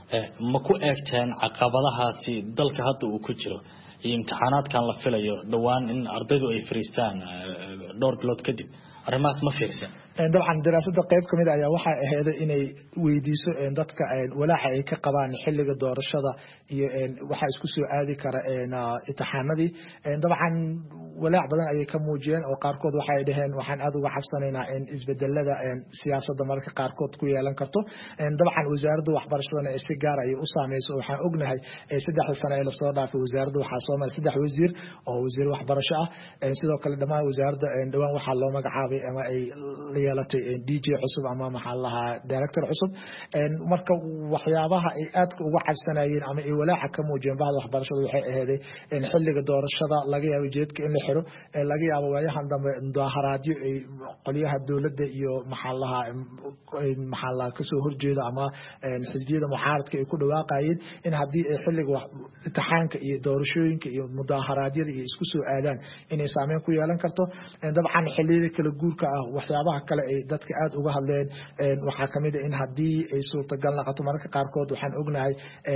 ma ku eegteen caqabadahaasi dalka hadda uu ku jiro iyo imtixaanaadkan la filayo dhawaan in ardaydu ay fariistaan dhowr bilood kadib arrimahaas ma fiirsan dabcan daraasada qayb kamid ayaa waxa ahayd inay weydiiso dadka walaaca ay ka qabaan xilliga doorashada iyo waxa isku soo aadi kara imtixaanadii dabcan walaac badan ayay ka muujiyeen oo qaarkood waxay dhaheen waxaan aad uga cabsanaynaa in isbedelada siyaasadda marka qaarkood ku yeelan karto dabcan wasaaradda waxbarashadana ay si gaar ah u saameyso waxaan ognahay saddex sano ee la soo dhaafay wasaaradda waxa soo maray saddex wasiir oo wasiir waxbarasho ah sidoo kale dhammaan wasaaradda dhawaan waxa loo magacaabay ama ay yeelatay D J cusub ama maxaa lahaa director cusub marka waxyaabaha ay aad uga cabsanayeen ama ay walaaca ka muujiyeen bahda waxbarashada waxay ahayd in xilliga doorashada laga yaabo jeedka in la xiro laga yaabo waayahan dambe mudaharaadyo ay qoliyaha dawladda iyo maxaa lahaa maxaa lahaa ka soo horjeeda ama xisbiyada mucaaradka ay ku dhawaaqayeen in haddii ay xilliga imtixaanka iyo doorashooyinka iyo mudaharaadyada iyo isku soo aadaan inay saameyn ku yeelan karto dabcan xilliyada kala guurka ah waxyaabaha kale ay dadka aad uga hadleen waxaa kamid ah in haddii ay suurtagal noqoto mararka qaarkood waxaan ognahay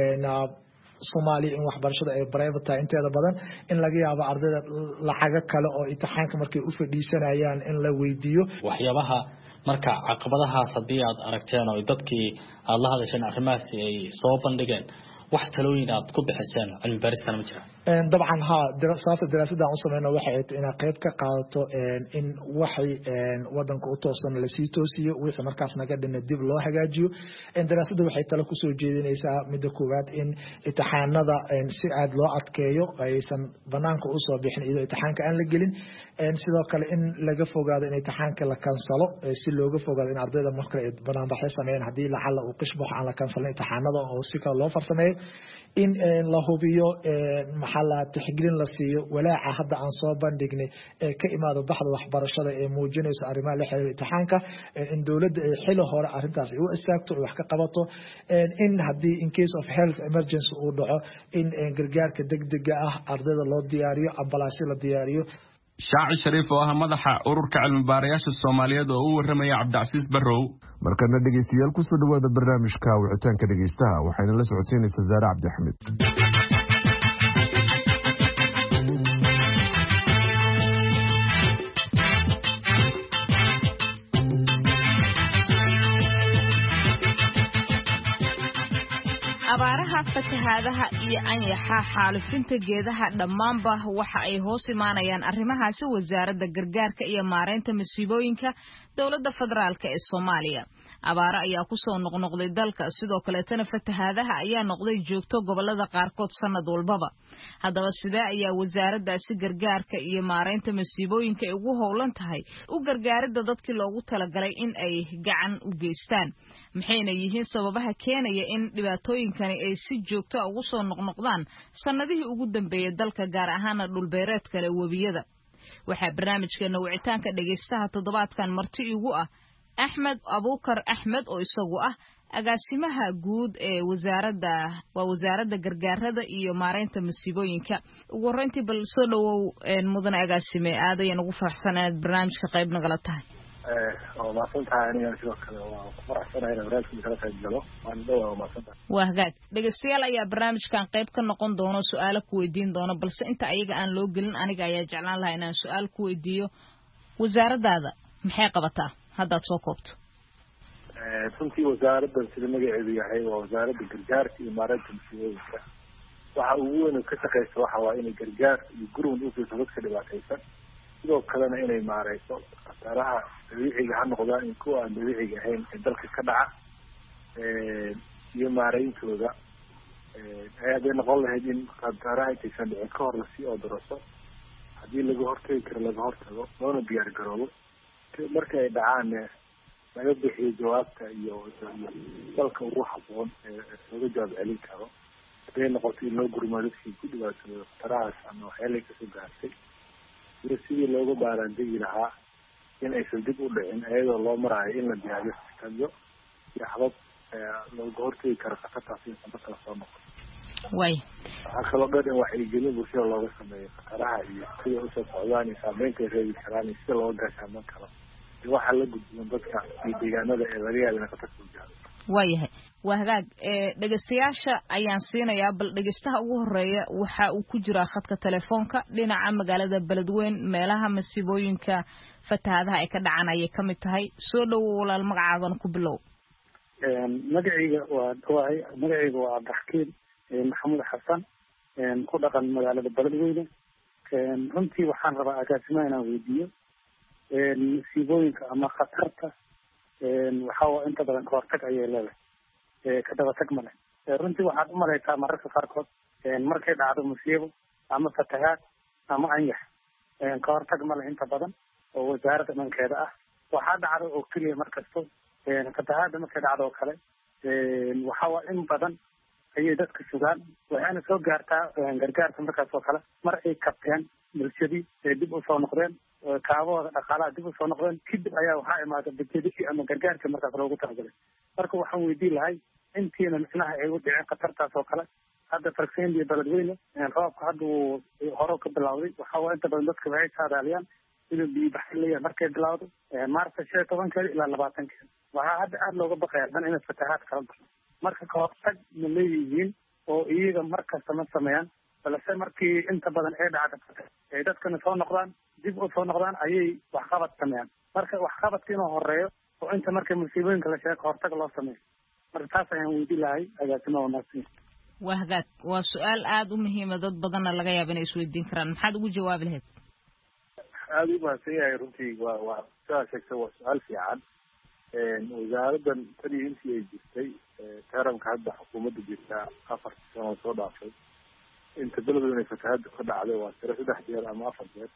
Soomaaliya in waxbarashada ay private tahay inteeda badan in laga yaabo ardayda lacaga kale oo imtixaanka markay u fadhiisanayaan in la weydiiyo waxyaabaha marka caqabadahaas haddii aad aragteen oo dadkii aad la hadasheen arrimahaas ay soo bandhigeen wax talooyin aad ku bixiseen cilmi baaristan ma jira dabcan ha sababta daraasada aan u sameeyno waxay ahayd in qayb ka qaadato in waxay wadanka u toosan la sii toosiyo wixii markaas naga dhinay dib loo hagaajiyo daraasada waxay talo ku soo jeedinaysaa midda koowaad in imtixaanada si aad loo adkeeyo aysan banaanka u soo bixin iyadoo imtixaanka aan la gelin sidoo kale in laga fogaado in imtixaanka la kansalo si looga fogaado in ardayda marka ay banaanbaxyo sameeyaan haddii lacala uu qishbax aan la kansalin imtixaanada oo si kale loo farsameeyo in la hubiyo maxaa la tixgelin la siiyo walaaca hadda aan soo bandhignay ee ka imaado baxda waxbarashada ee muujinayso arrimaha la xiriira imtixaanka in dawladda ay xilli hore arrintaas ay u istaagto ay wax ka qabato in haddii in case of health emergency uu dhaco in gargaarka degdega ah ardayda loo diyaariyo ambalaasyo la diyaariyo shaaci shariif oo ah madaxa ururka cilmi baarayaasha Soomaaliyeed oo u waramaya Cabdicasiis Barrow markana dhageystayaal ku soo dhawaada barnaamijka wicitaanka dhageystaha waxayna la socoteynaysaa Zaara Cabdi Axmed abaaraha fatahaadaha iyo anyaxa xaalufinta geedaha dhammaanba waxa ay hoos imaanayaan arrimahaasi wasaaradda gargaarka iyo maareynta masiibooyinka dowladda federaalka ee Soomaaliya abaara ayaa ku soo noqnoqday dalka sidoo kale tan fatahaadaha ayaa noqday joogto gobolada qaarkood sanad walbaba haddaba sidee ayaa wasaaraddaasi gargaarka iyo maareynta masiibooyinka ay ugu howlan tahay u gargaaridda dadkii loogu talagalay in ay gacan u geystaan maxayna yihiin sababaha keenaya in dhibaatooyinkani ay si joogto ah ugu soo noqnoqdaan sanadihii ugu dambeeyay dalka gaar ahaan dhulbeereedka leh webiyada waxaa barnaamijkeena wicitaanka dhageystaha toddobaadkan marti igu ah Axmed Abuukar Axmed oo isagu ah agaasimaha guud ee wasaaradda waa wasaaradda gargaarada iyo maareynta masiibooyinka ugu horeyntii bal soo dhawow mudane agaasime aad ayaan ugu faraxsan inaad barnaamijka qayb nagala tahay oo maasantahay aniga sidoo kale waa ku faraxsanahay inaan barnaamijka kala qayb galo waan dhawaa maasantahay waa hagaag dhegeystayaal ayaa barnaamijkan qayb ka noqon doono su-aalo ku weydiin doono balse inta ayaga aan loo gelin aniga ayaa jeclaan lahaa inaan su-aal ku weydiiyo wasaaradaada maxay qabataa haddaad soo koobto runtii wasaaraddan sida magaceedu yahay waa wasaaradda gargaarka iyo maareynta musiibooyinka waxa ugu weyn ka shaqeysa waxa waa inay gargaar iyo gurmud u siiso dadka dhibaataysan sidoo kalena inay maareyso khataraha dabiiciga ha noqdaan in kuwa aan dabiiciga ahayn ee dalka ka dhaca iyo maareyntooda hadday noqon lahayd in khataraha intaysan dhicin ka hor lasii oodaraso haddii laga hortagi karo laga hortago loona diyaar garoobo marka ay dhacaan laga bixiyo jawaabta iyo dalka ugu haboon ee looga jawaab celin karo hadday noqoto in loo gurmaa dadkii ku dhibaatooda khatarahaas ama waxyaalay kasoo gaartay iyo sidii looga baaraandegi lahaa in aysan dib u dhicin iyadoo loo maraayo in la diyaariyo sistamyo iyo habab looga hortegi karo khatartaas insan dadka lasoo noqon way waxaa kaloo dhan in wacyigelin bulshada looga sameeyo khataraha iyo sida usoo socdaan iyo saameynta ay reebi karaan iyo sida looga gaashaaman karo iyo waxaa la gudboon dadka iyo deegaanada ee laga yaaba inay khatar soo gaaro waayahay waa hagaag dhegeystayaasha ayaan siinayaa bal dhegeystaha ugu horeeya waxa uu ku jiraa khadka telefoonka dhinaca magaalada beledweyn meelaha masiibooyinka fatahaadaha ay ka dhacaan ayay ka mid tahay soo dhowo walaal magacaagana ku bilow magacayga waa dhawahay magacayga waa cabdixakiin maxamuud xasan ku dhaqan magaalada beledweyne runtii waxaan rabaa agaasimaha inaan weydiiyo masiibooyinka ama khatarta waxaa inta badan kahortag ayay leedahay ka dabatag male runtii waxaad umalaysaa mararka qaarkood markay dhacdo musiibo ama fatahaad ama anyax kahortag male inta badan oo wasaaradda dhankeeda ah waxaa dhacdo oo keliya markasto fatahaadda markay dhacdo oo kale waxaa in badan ayay dadka sugaan waxaana soo gaartaa gargaarka markaas oo kale mar ay kabteen bulshadii ay dib usoo noqdeen kaabahooda dhaqaalaha dib usoo noqdeen kadib ayaa waxaa imaada budjadii ama gargaarka markaas loogu talagalay marka waxaan weydiin lahay intiina micnaha ay u dhiceen khatartaas oo kale hadda farkseyn iyo beledweyne roobka hadda uu hore ka bilawday waxaa inta badan dadka waxay saadaaliyaan inuu biyo baxin leeyahay markay bilawdo maarta shan iyo tobankeeda ilaa labaatankeeda waxaa hadda aada looga baqaya dan inay fatahaad kala baxo marka kahortag ma leeyihiin oo iyaga markasta ma sameeyaan balse markii inta badan ay dhacda ay dadkana soo noqdaan dib u soo noqdaan ayay waxqabad sameeyaan marka waxqabadka inuu horeeyo oo inta markay musiibooyinka la sheego kahortag loo sameeyo marka taas ayaan weydiin lahay agaasimo wanaagsan waa hagaag waa su-aal aada u muhiima dad badanna laga yaaba inay isweydiin karaan maxaad ugu jawaabi lahayd aada u mahadsan yahay runtii waa waa sidaa sheegta waa su-aal fiican wasaaraddan tanii intii ay jirtay taranka hadda xukuumadda jirtaa afartii sano soo dhaafay inta beledweyne fatahaadda ka dhacday waa tiro saddex jeer ama afar jeer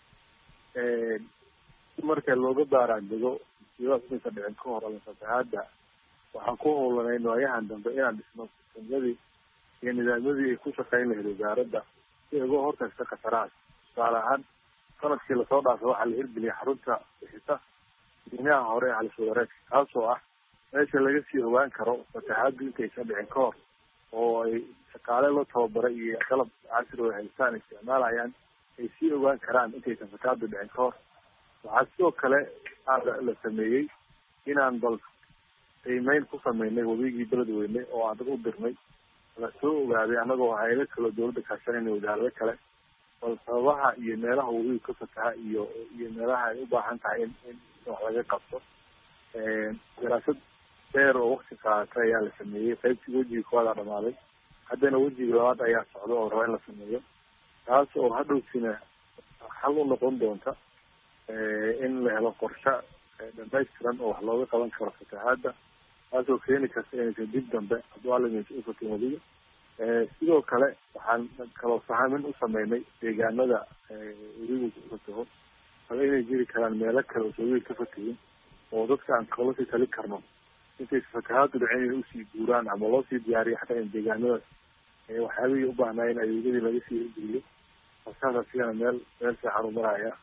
marka looga baaraandego musiibadaas inaysan dhicin ka hor ama fatahaadda waxaan ku howlanayn waayahan dambe inaan dhisno sistamyadii iyo nidaamyadii ay ku shaqeyn lahayd wasaaradda si ay uga hortagta khatarahaas tusaale ahaan sanadkii lasoo dhaafay waxaa la hirgeliyay xarunta bixisa diinaha hore ee halis wadareedka taasoo ah meesha laga sii ogaan karo fatahaaddu intaysan dhicin ka hor oo ay shaqaale la tababaray iyo qalab casri oo haystaan isticmaalayaan ay sii ogaan karaan intaysan fatahaaddu dhicin ka hor waxaa sidoo kale la sameeyey inaan bal qiimeyn ku sameynay wabigii beledweyne oo aan dad u dirnay la soo ogaaday annagoo haylo kaloo dawladda kaashanayna wasaarado kale bal sababaha iyo meelaha wabiga ka fataha iyo iyo meelaha ay u baahan tahay in in wax laga qabto daraasad dheer oo wakti qaadatay ayaa la sameeyey qaybtii wejigii koowaada dhamaaday haddana wejiga labaad ayaa socda oo raba in la sameeyo taas oo hadhowtina xal u noqon doonta in la helo qorshe dhamaystiran oo wax looga qaban karo fatahaadda taasoo keeni karta inaysan dib dambe hadduu alimaysa ufatin wadiga sidoo kale waxaan kaloo sahamin u sameynay deegaanada werigu ku fataho haba inay jiri karaan meelo kale oo soowiil ka fatahin oo dadka aan kala sii tali karno intaysa fatahaaddu dhicin inay usii guuraan ama loo sii diyaariyo xataa in deegaanadaas waxyaabihii u baahnaayeen adeegyadii laga sii hirgeliyo asaas asigana meel meel fiican u maraya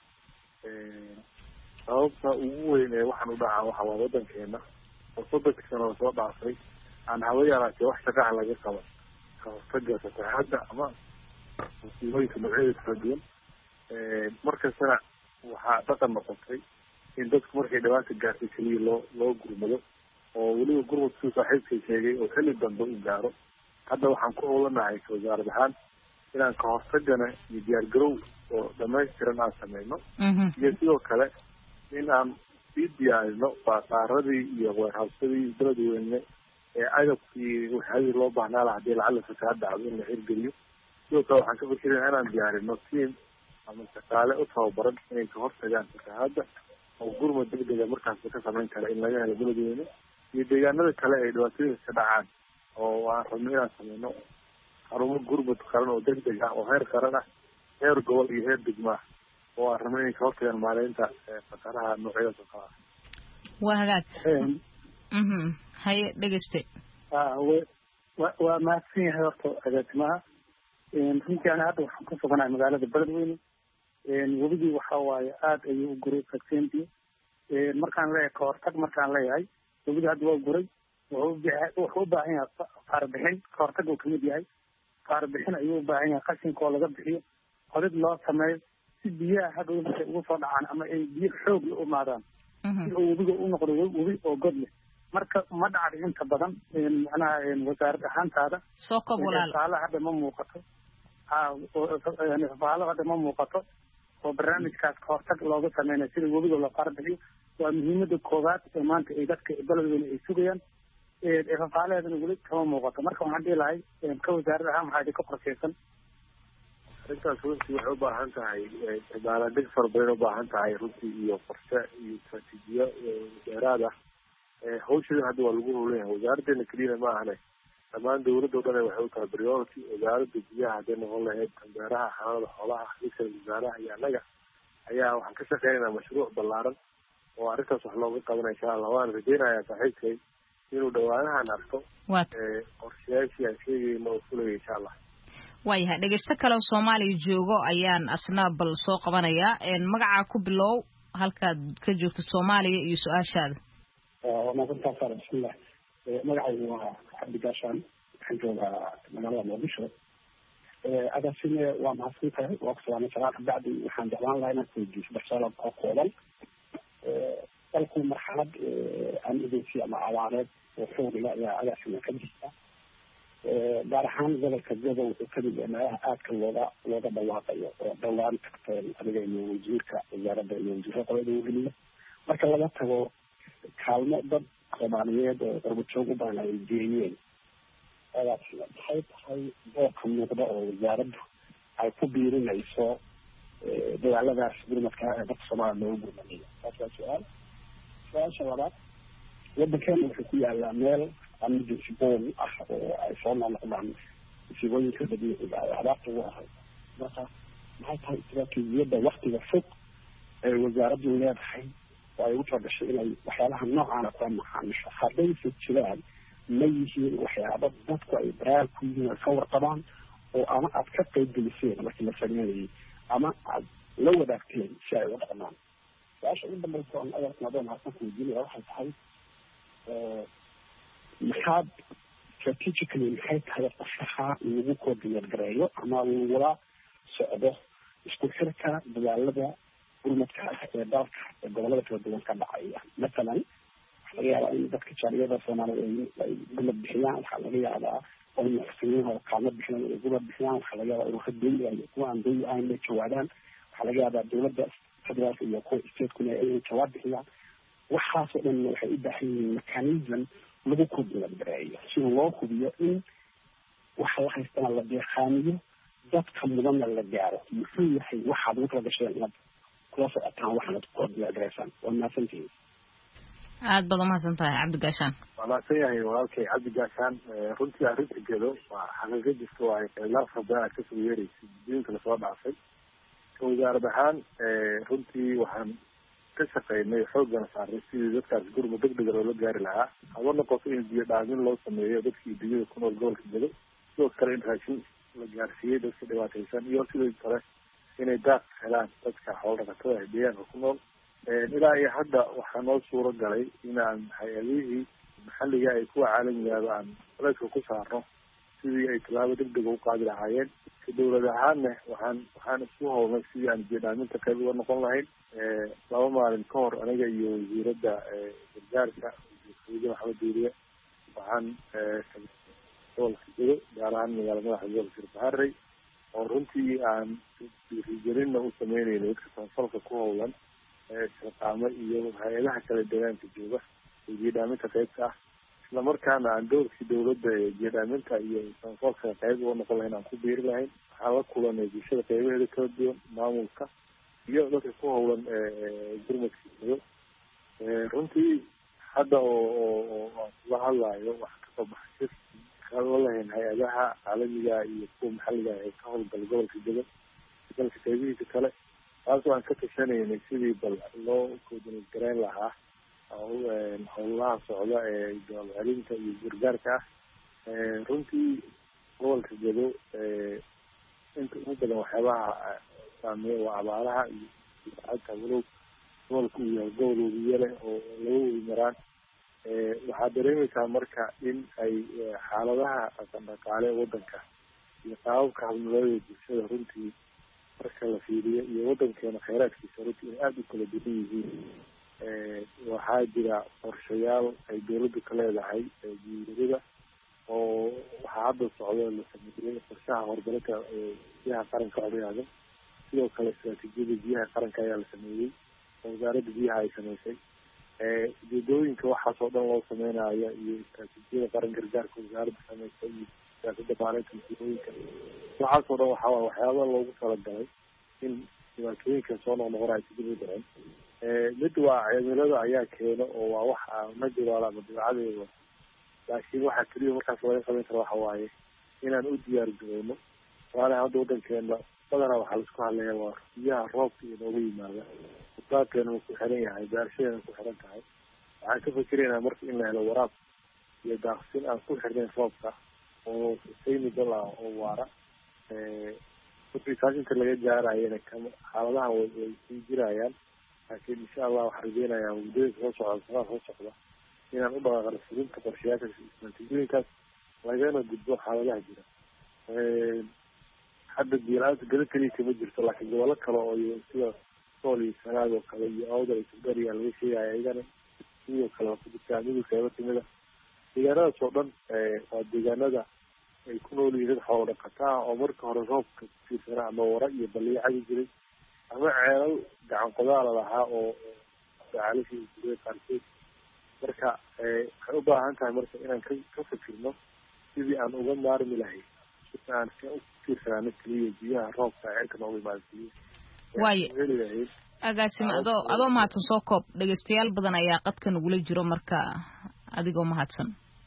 sababta ugu weyn ee waxaan u dhacaa waxa waa waddankeena oo soddonka sano lasoo dhaafay aan haba yaraatee wax shaqaha laga qaban kahortaga fatahaadda ama musiibooyinka noocyada kala duwan markastana waxaa dhaqan noqotay in dadku markay dhibaata gaartay keliya loo loo gurmado oo weliba gurmad siduu saaxiibkay sheegay oo xilli dambe u gaaro. hadda waxaan ku howlanahay wasaarad ahaan inaan ka hortagana iyo diyaargarow oo dhamaystiran aan sameyno iyo sidoo kale in aan sii diyaarino baasaaradii iyo weerhawsadii beledweyne ee agabkii waxyaadii loo baahnaa laha hadii lacala fasaad dhacdo in la hirgeliyo. sidoo kale waxaan ka fikirina inaan diyaarino tiam ama shaqaale u tababaran inay ka hortagaan fasahaada oo gurmad degdega markaasba ka samayn kara in laga helo beledweyne iyo deegaanada kale ay dhibaatooyinka ka dhacaan oo aan rabno inaan sameyno xarumo gurmad qaran oo degdeg ah oo heer qaran ah heer gobol iyo heer degmo ah oo aan rabno inay ka hortagaan maareynta fataraha noocyadaas oo kale ah. waa hagaag haye dhegeyste. waa mahadsan yahay horta agaasimaha. runtii ana hadda waxaan ku suganahay magaalada beledweyne. webigii waxa waaye aada ayuu u guray fagseentii markaan leeyahay ka hortag markaan leeyahay webigii hadda waa guray wuxuu u baahan yahay faarbixin ka hortag uu kamid yahay. faarbixin ayuu u baahan yahay qashinka oo laga bixiyo qodid loo sameeyo si biyaha hadhow markay ugu soo dhacaan ama ay biyo xoog la umaadaan si uu webiga u noqdo webi oo god leh. marka ma dhacda inta badan macnaha wasaarad ahaantaada soo kob walaal faalo hadda ma muuqato faalo hadda ma muuqato oo barnaamijkaas ka hortag looga sameynayo sida webiga loo faarbixiyo waa muhiimada koowaad ee maanta ay dadka beledweyne ay sugayaan. fafaalaheedana weli kama muuqato. marka waxaan dhihi lahay ka wasaarad ahaan maxaa idinka qorsheysan? arrintaas runtii waxay u baahan tahay baaladig fara badan u baahan tahay runtii iyo qorshe iyo istaraatiijiyo dheeraad ah. hawshadan hadda waa lagu howleyahay wasaaraddeena keliyana ma ahane dhammaan dawladda o dhan waxay u tahay priority. wasaaradda biyaha hadday noqon lahayd beeraha xanaanada xoolaha xiliska wasaaraha iyo annaga ayaa waxaan ka shaqeynaynaa mashruuc ballaaran oo arrintaas wax looga qabanaya insha allah. waan rajeynayaa saaxiibkay inuu dhawaanahan arko qorshayaashii aan sheegayno oo fulaya insha allah. waayahay dhegeysto kale oo soomaaliya joogo ayaan asna bal soo qabanayaa. magacaa ku bilow halkaad ka joogto soomaaliya iyo su-aashaada. waa maadsantaa saara bismillah. magacaygu waa cabdi gaashaan waxaan joogaa magaalada muqdisho. agaasime waa mahadsan tahay waa ku salaamay salaad kabacdi waxaan jeclaan lahaa inaad weydiiyo saddex su'aalood oo kooban. dalku marxalad emergency ama abaareed oo xoogla ayaa agaasime ka jirta. gaar ahaan gobolka gobo wuxuu kamid yahay meelaha aadka looga looga dhawaaqayo oo dhowaan tagteen adiga iyo wasiirka wasaaradda iyo wasiirka qolada ugeliya. marka laga tago kaalmo dad soomaaliyeed oo qarbajoog u badan ay geeyeen agaasime maxay tahay doorka muuqda oo wasaaraddu ay ku biirinayso dagaaladaas gurmadka ee dadka soomaaliya loogu gurmanayo? taas waa su-aal. su-aasha labaad, wadankeena wuxuu ku yaalaa meel emergency bowl ah oo ay soo noqnoqdaan musiibooyinka dabiiciga ay abaarta ugu ahay. marka maxay tahay istaraatiijiyadda waktiga fog ee wasaaraddu leedahay oo ay ugu talagashay inay waxyaalaha noocaana kula macaamisho? haddayse jiraan ma yihiin waxyaaba dadku ay baraar ku yihiin ay ka warqabaan oo ama aad ka qayb geliseen markii la sameynayay ama aad la wadaagteen si ay uga dhaqmaan? su-aasha ugu dambaysa oon adeerkan adoo mahadsan ku weydiinaya waxay tahay maxaad strategically maxay tahay qorshaha lagu koordineer gareeyo ama lagula socdo isku xirka dadaalada gurmadka ah ee dalka ee gobolada kala duwan ka dhacaya? mathalan waxaa laga yaabaa in dadka jaaliyada soomaaliya ay gurmad bixiyaan. waxaa laga yaabaa oo muxsiniin oo kaalmo bixinayo ay gurmad bixiyaan. waxaa laga yaabaa inuu hadoyi ay kuwa aan doyi ahayn ay jawaabaan. waxaa laga yaabaa dawladda federaalka iyo kuwa stateskuna inay jawaab bixiyaan. waxaasoo dhan waxay u baahan yihiin mechanism lagu koordineer gareeyo si loo hubiyo in waxa la haystana la deeqaaniyo dadka mudanna la gaaro. muxuu yahay waxaad ugu tala gasheen inaad kula socotaan waxaanad koordineer gareysaan? waa mahadsantihiin. aad baad umahadsan tahay cabdi gaashaan. waa mahadsan yahay walaalkay cabdi gaashaan. runtii arrinta gedo waa xaqiiqo jirta oo ay qaylaar farbaa aad kasoo yeeraysa diinka lasoo dhaafay. ka wasaarad ahaan runtii waxaan ka shaqeynay xoogana saarnay sidii dadkaas gurma degdega loola gaari lahaa. haba noqoto in biyo dhaamin loo sameeyo dadkii biyada ku nool gobolka gedo, sidoo kale in raashin la gaarsiiyey dadka dhibaataysan, iyo sidoo kale inay daaq helaan dadka xoolo dhaqatada ee deegaanka ku nool. ilaa iyo hadda waxaa noo suuro galay inaan hay-adihii maxalliga ay kuwa caalamigaaba aan culayska ku saarno sidii ay tallaabo degdeg u qaadi lahaayeen si dowlad ahaanna waxaan waxaan isku howlnay sidii aan biyo-dhaaminta qayb uga noqon lahayn laba maalin ka hor aniga iyo wasiiradda gargaarka wasiir maxamed duuriye waxaan gobolka Gedo gaar ahaan magaalada madaxda gobolka Hirshabeelle oo runtii aan dhiirigelin u sameynayno dadka samafalka ku howlan shaqaamo iyo hay-adaha kala deegaanka jooga ee biyo-dhaaminta qaybta ah isla markaana aan doorkii dowladda ee biyo-dhaaminta iyo samafalka qayb uga noqon lahayn aan ku biiri lahayn waxaan la kulanay bulshada qaybaheeda kala duwan maamulka iyo dadka ku howlan gurmadka Gedo runtii hadda oo aan kula hadlayo wax ka soo baxay lalahayn hay-adaha caalamiga iyo kuwa maxalliga ee ka howlgala gobolka Gedo dalka qaybihiisa kale taasoo aan ka tashanaynay sidii bal loo koodinay gareyn lahaa howlaha socda ee jawaab celinta iyo gargaarka ah runtii gobolka Gedo inta ugu badan waxyaabaha saameeya waa abaaraha iyo xagta walow gobolka uu yahay gobol webiye leh oo laga wadi maraan waxaad dareemaysaa marka in ay xaaladaha dhaqan-dhaqaale wadanka iyo qaababka habnololeeda bulshada runtii marka la fiiriyo iyo wadankeena kheyraadkiisa runtii in aada u kala duwan yihiin waxaa jira qorshayaal ay dowladdu ka leedahay guurida oo waxaa hadda socdo la sameeyey qorshaha horumarinta biyaha qaranka odayaaga sidoo kale istaraatiijiyada biyaha qaranka ayaa la sameeyey oo wasaaradda biyaha ay sameysay ujeedooyinka waxaas oo dhan loo sameynayo iyo istaraatiijiyada qaran gargaarka wasaaradda sameysay iyo siyaasadda maareynta masiibooyinka waxaas oo dhan waxaa waxyaaba loogu talagalay in dhibaatooyinka soo noqnoqon ay sidii u dhicin mid waa cimilada ayaa keeno oo waa waxa natural ama dabeecadeeda laakiin waxaa keliya markaas laga qaban kara waxa waaye inaan u diyaar garowno waana hadda wadankeena badanaa waxaa laisku hadlaya waa biyaha roobka iyo nooga yimaada usaabkeena uu ku xiran yahay beerashadeena ku xiran tahay waxaan ka fikiraynaa marka in la helo waraab iyo daaqsin aan ku xirnayn roobka oo sustainable ah oo waara markii taas inta laga gaarayana xaaladahan way sii jirayaan laakiin insha allah waxaan rajeynayaa muddooyinka soo socda sanada soo socda inaan u dhaqaaqano fulinta qorshayaasha istaraatiijiyooyinkaas lagana gudbo xaaladaha jira hadda biyo-la-aanta Gedo keliya kama jirto laakiin gobollo kale oo sida sool iyo sanaag oo kale iyo awdal iyo sugariya laga sheegaya iyagana sidoo kale waa ku jirtaa midug qaybo kamida deegaanadaas oo dhan waa deegaanada ay ku nool yihiin dad xoolo dhaqata ah oo marka hore roobka kufiirsanaa ama wara iyo baliyo cabi jiray ama ceelal gacan qodaala lahaa oo gacalishii jiray qaarkeed marka waxay u baahan tahay marka inaan ka ka fikirno sidii aan uga maarmi lahayn si aan ka u fiirsanaano keliya biyaha roobka ceelka nooga imaadsiiyo waaye agaasima adoo adoo mahadsan soo koob dhegeystayaal badan ayaa qadka nagula jiro marka adigoo mahadsan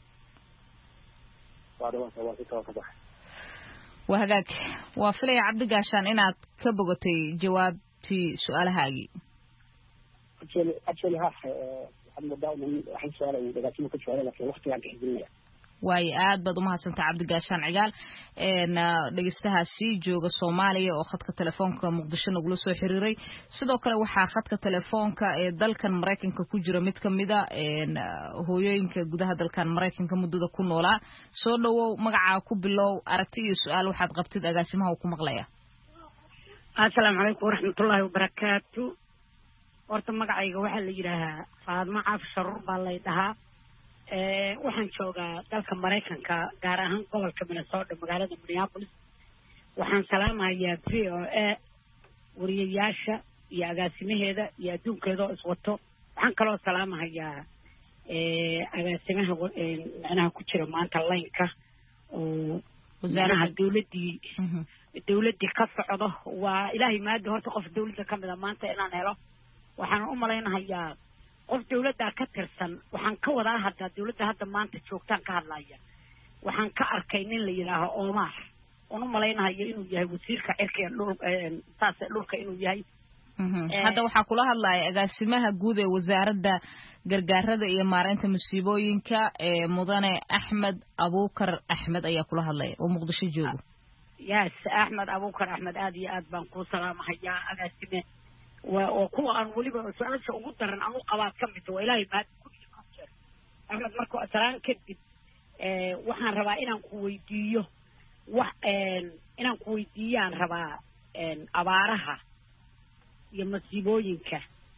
waa hagaag waa filaya cabdi gaashaan inaad ka bogatay jawaabtii su-aalahaagii actually actually ha waxaan mooddaa waxaan su-aala uu dhagaatimo ka jawaabay laakiin waqtigaan ka xijinaya waayo aad baad umahadsantaha cabdi gaashaan cigaal dhegeystahaasi jooga soomaaliya oo khadka telefoonka muqdisho nagula soo xiriiray sidoo kale waxaa khadka telefoonka ee dalkan maraykanka ku jira mid kamida hooyooyinka gudaha dalkan maraykanka muddada ku noolaa soo dhawow magacaa ku bilow aragti iyo su-aal waxaad qabtid agaasimaha uu ku maqlaya assalaamu calaykum waraxmatullaahi wabarakaatu horta magacayga waxaa la yidhaahaa faadmo caaf sharuur baa lay dhahaa waxaan joogaa dalka maraykanka gaar ahaan gobolka minnesota magaalada minneapolis waxaan salaamahayaa v o a wariyayaasha iyo agaasimaheeda iyo adduunkeeda oo iswato waxaan kaloo salaamahayaa agaasimaha macnaha ku jira maanta laynka oo macnaha dawladdii dawladdii ka socdo waa ilaahay maadi horta qof dawladda ka mida maanta inaan helo waxaan u malaynahayaa qof dawladda ka tirsan waxaan ka wadaa hadda dawladda hadda maanta joogtaan ka hadlaya waxaan ka arkay nin la yidhaaho Omar oo u malaynayo inuu yahay wasiirka cirka ee dhul taas dhulka inuu yahay hadda waxaa kula hadlaya agaasimaha guud ee wasaaradda gargaarada iyo maareynta masiibooyinka ee mudane Axmed Abuukar Axmed ayaa kula hadlaya oo Muqdisho joogo yes Axmed Abuukar Axmed aad iyo aad baan ku salaamahayaa agaasime waa kuwa aan waliba su'aasha ugu daran aan u qabaad ka mid oo ilaahay baad ku jiro axmed markuu asraan kadib waxaan rabaa inaan ku weydiiyo wax inaan ku weydiiyaan rabaa abaaraha iyo masiibooyinka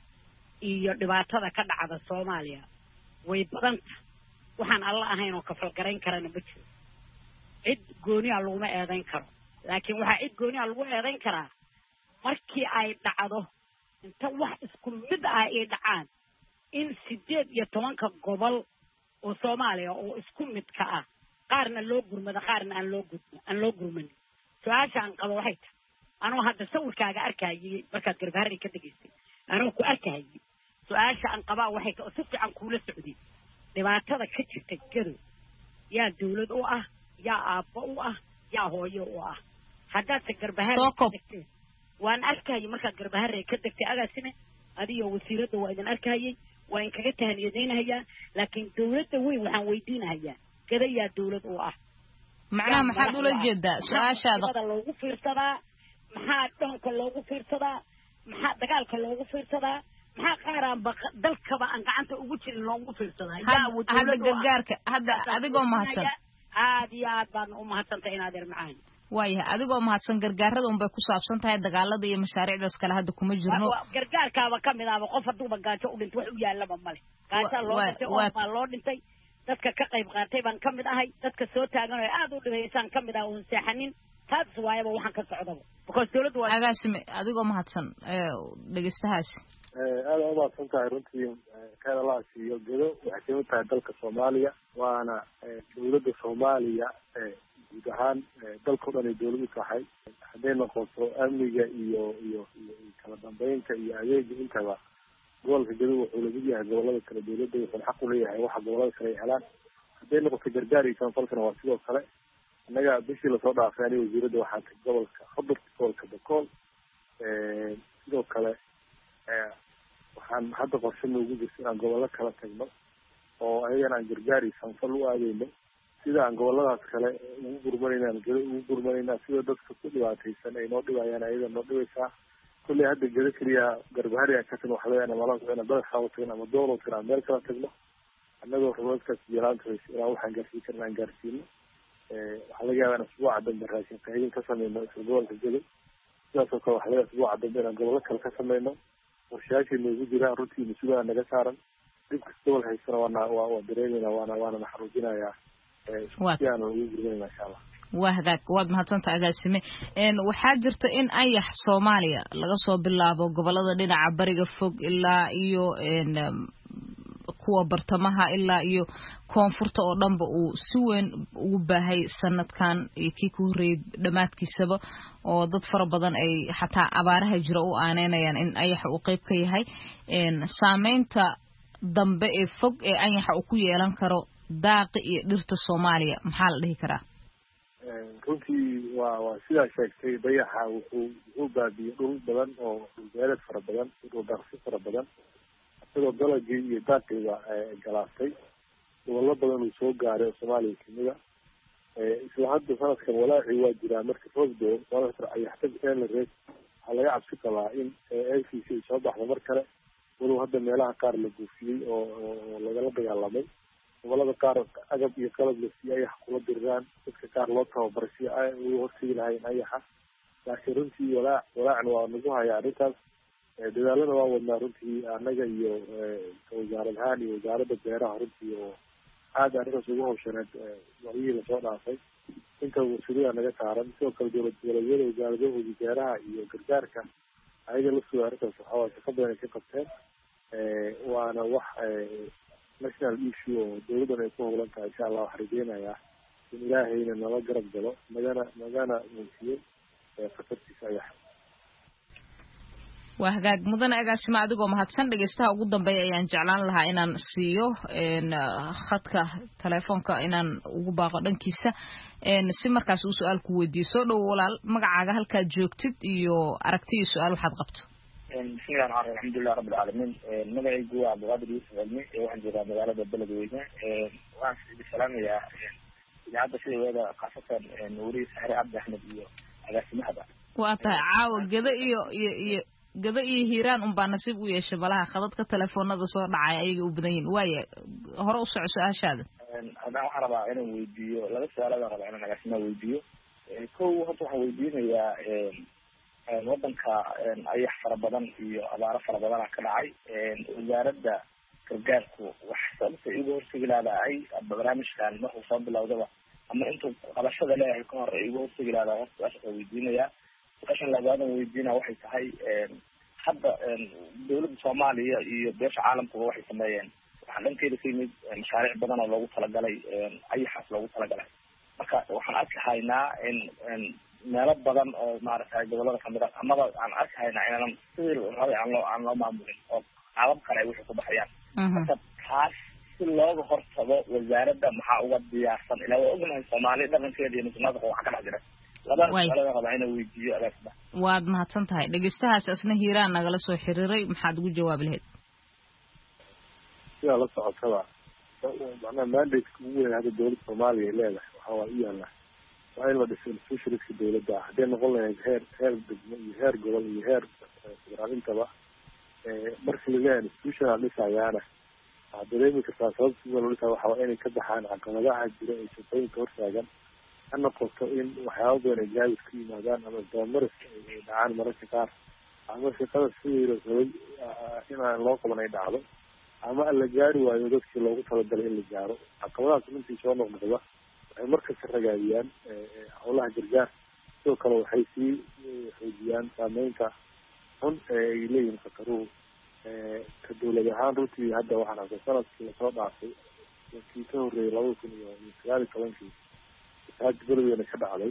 iyo dhibaatada ka dhacda Soomaaliya way badanta waxaan alla ahayn oo ka falgarayn karana ma jiro cid gooni ah lagu ma eedayn karo laakiin waxa cid gooni ah lagu eedayn karaa markii ay dhacdo inta wax isku mid ah ay dhacaan in sideed iyo tobanka gobol oo Soomaaliya oo isku mid ka ah qaarna loo gurmada qaarna aan loo gudmo aan loo gurman su'aashaan qabo waxay tahay anoo hadda sawirkaaga arkayay markaad garbaarey ka dhageystay anoo ku arkayay su'aashaan qaba waxay ka si fiican kuula socday dhibaatada ka jirta gado yaa dawlad u ah yaa aabbo u ah yaa hooyo u ah haddaad garbaarey ka dhagtay waan arkayay markaad garbaarey ka dhagtay agaasina adiyo wasiirada waa idin arkayay waa in kaga tahaniyadeynayaa laakiin dawladda weyn waxaan weydiinayaa gada yaa dawlad u ah macnaha maxaad ula jeedaa su'aashaada loogu fiirsadaa maxaa dhanka loogu fiirsadaa maxaa dagaalka loogu fiirsadaa maxaa qaaraan dalkaba aan gacanta ugu jirin loogu fiirsadaa yaa hadda gargaarka hadda adigoo mahadsan aad iyo aad baan u mahadsantahay inaad er macaan waayahay adigoo mahadsan gargaarada unbay ku saabsan tahay dagaalada iyo mashaariicdaas kale hadda kuma jirno gargaarkaaba ka mid ahba qof hadduuba gaajo u dhintay wax u yaallaba male gaajaa loo dhintay oo baa loo dhintay dadka ka qayb qaatay baan ka mid ahay dadka soo taagan oo aad u dhibaysaan ka mid ah oon seexanin taas waayaba waxaan ka socdaba because dawladdu waa agaasime adigoo mahadsan dhegeystahaasi aad u mahadsan tahay runtii kaada la siiyo gedo waxay kamid tahay dalka Soomaaliya waana dawladda Soomaaliya guud ahaan dalka dhan ay dawladdu tahay hadday noqoto amniga iyo iyo iyo kala dambeynta iyo adeega intaba gobolka gedo wuxuu la mid yahay gobolada kale dawladda wuxuu xaq u leeyahay waxa gobolada kale ay helaan hadday noqoto gargaar iyo samafalkana waa sidoo kale annaga bishii lasoo dhaafay aniga wasiirada waxaa ka gobolka Xudud gobolka Boqol sidoo kale waxaan hadda qorshe noogu jirta inaan gobollo kala tagno oo ayagana aan gargaar iyo samafal u aadeyno sida aan goboladaas kale ugu gurmanaynaan gedo ugu gurmanaynaa sida dadka ku dhibaataysan ay noo dhibayaan ayada noo dhibaysaa kulley hadda gedo keliya garbaari aan ka tagno waxa leeyahay malaas inaan dalka xawo tagno ama dowlad kale aan meel kala tagno annagoo rumadkaas jiraantays ilaa waxaan gaarsiin karna aan gaarsiino waxaa laga yaabaa in asbuuca dambe raashin qaybin ka sameyno isla gobolka gedo sidaasoo kale waxa laga asbuuca dambe inaan gobollo kale ka sameyno warshayaashii noogu jiraan runtii mas-uulaha naga saaran dhib kasta gobol haystana waana waa waa dareemayna waana waana naxaruujinayaa si aan ugu gurmanayna insha allah waa hagaag waad mahadsantahay agaasime waxaa jirta in ayax Soomaaliya laga soo bilaabo gobolada dhinaca bariga fog ilaa iyo kuwa bartamaha ilaa iyo koonfurta oo dhanba uu si weyn ugu baahay sanadkan iyo kii ku horeeyay dhamaadkiisaba oo dad fara badan ay xataa abaaraha jira u aaneynayaan in ayaxa uu qayb ka yahay saameynta dambe ee fog ee ayaxa uu ku yeelan karo daaqi iyo dhirta Soomaaliya maxaa la dhihi karaa runtii waa waa sidaa sheegtay dayaxa wuxuu wuxuu baabiyey dhul badan oo dhulbeeleed fara badan dhul daaqsi fara badan isagoo dalagii iyo daaqiiba galaastay gobollo badan uu soo gaaray oo Soomaaliya kamida isla hadda sanadkan walaaci waa jiraa marka roobdo sanadka ayaxtag in la reeb waxaa laga cabsi qabaa in L C C soo baxdo mar kale walow hadda meelaha qaar la guufiyey oo oo lagala dagaalamay gobolada qaar agab iyo qalab la siiyay ayax kula diraan dadka qaar loo tababaray si ay ugu hortagi lahayn ayaxa laakiin runtii walaac walaacna waa nagu hayaa arrintaas dadaalada waa wadnaa runtii annaga iyo wasaarad ahaan iyo wasaaradda beeraha runtii oo aada arrintaas ugu hawshaneed waqyihii lasoo dhaafay inta mas-uuliyada naga saaran sidoo kale dowlad goboleedyada wasaaradahooda beeraha iyo gargaarka ayaga la suga arrintaas waxaa shaqo badan ay ka qabteen waana wax national issue oo dawladdan ay ku howlan tahay insha allah waxaa rajeynayaa in ilaahayna nala garab galo nagana nagana muusiyo khatartiisa ayax waa hagaag mudane agaasima adigoo mahadsan dhegeystaha ugu dambeeya ayaan jeclaan lahaa inaan siiyo khadka telefoonka inaan ugu baaqo dhankiisa si markaas uu su-aal ku weydiiyo soo dhowo walaal magacaaga halkaad joogtid iyo aragti iyo su-aal waxaad qabto bismillahi rahmaani rahiim alxamdulillahi rabbil caalamiin magacaygu waa Abdulqaadir Yuusuf Cilmi waxaan joogaa magaalada Beledweyne waxaan idin salaamayaa idaacadda sida weeda qaasatan nuuri Saxre Cabdi Axmed iyo agaasimahaba waa tahay caawa gada iyo iyo iyo gada iyo hiiraan un baa nasiib u yeeshay balaha khadadka telefoonada soo dhacay ayaga u badan yihiin waaye hore u soco su-aashaada haddana waxaan rabaa inaan weydiiyo laba su-aaladan rabaa inaan agaasimaa weydiiyo kow horta waxaan weydiinayaa wadanka ayax fara badan iyo abaaro fara badana ka dhacay wasaaradda gargaarku wax sababta igu hortegi laadahay barnaamijkan markuu soo bilowdaba ama intuu qabashada leeyahay ka hor igu hortegi laadahay horta su-aashaas waan weydiinayaa su-aashan labaadan weydiinaa waxay tahay hadda dawladda soomaaliya iyo beesha caalamkuba waxay sameeyeen waxaa dhankeeda ka yimid mashaariic badan oo loogu talagalay ayaxaas loogu talagalay marka waxaan arki haynaa in meelo badan oo maaragtay gobolada kamid a amaba aan arki haynaa inaanan sidii rabay aan loo aan loo maamulin oo qaabab kale ay wixii ku baxayaan marka taas si looga hortago wasaaradda maxaa uga diyaarsan ilaa waa ognahay soomaali dhaqankeeda iyo musuqmaasuqa waxa ka dhex jira labada su-aalada rabaa inaan weydiiyo agaasida waad mahadsan tahay dhegeystahaas isna hiiraan nagala soo xiriiray maxaad ugu jawaabi lahayd sidaa la socotada macnaha mandateka ugu weyn hadda dawladda soomaaliya ay leedahay waxa waa u yaala waa in la dhiso institutionska dawladda ah hadday noqon lahayd heer heer degmo iyo heer gobol iyo heer federaal intaba markii laleeyahay institutional dhisayaana waxaad dareemi kartaa sababta sida loo dhisaa waxa waa inay ka baxaan caqabadaha jira ee shaqooyinka hortaagan ha noqoto in waxyaaba badan ay gaabis ku yimaadaan ama dabamariska ay dhacaan mararka qaar ama shaqada sidii la rabay inaan loo qaban ay dhacdo ama la gaari waayo dadkii loogu talagalay in la gaaro caqabadahaas runtii soo noqnoqda waxay markasta ragaadiyaan howlaha gargaar sidoo kale waxay sii xoojiyaan saameynta xun ee ay leeyihiin khataruhu ka dawlad ahaan runtii hadda waxaan arka sanadkii lasoo dhaafay kii ka horreeyay labada kun iyo sagaal iyo tobankii aad beledweyne ka dhacday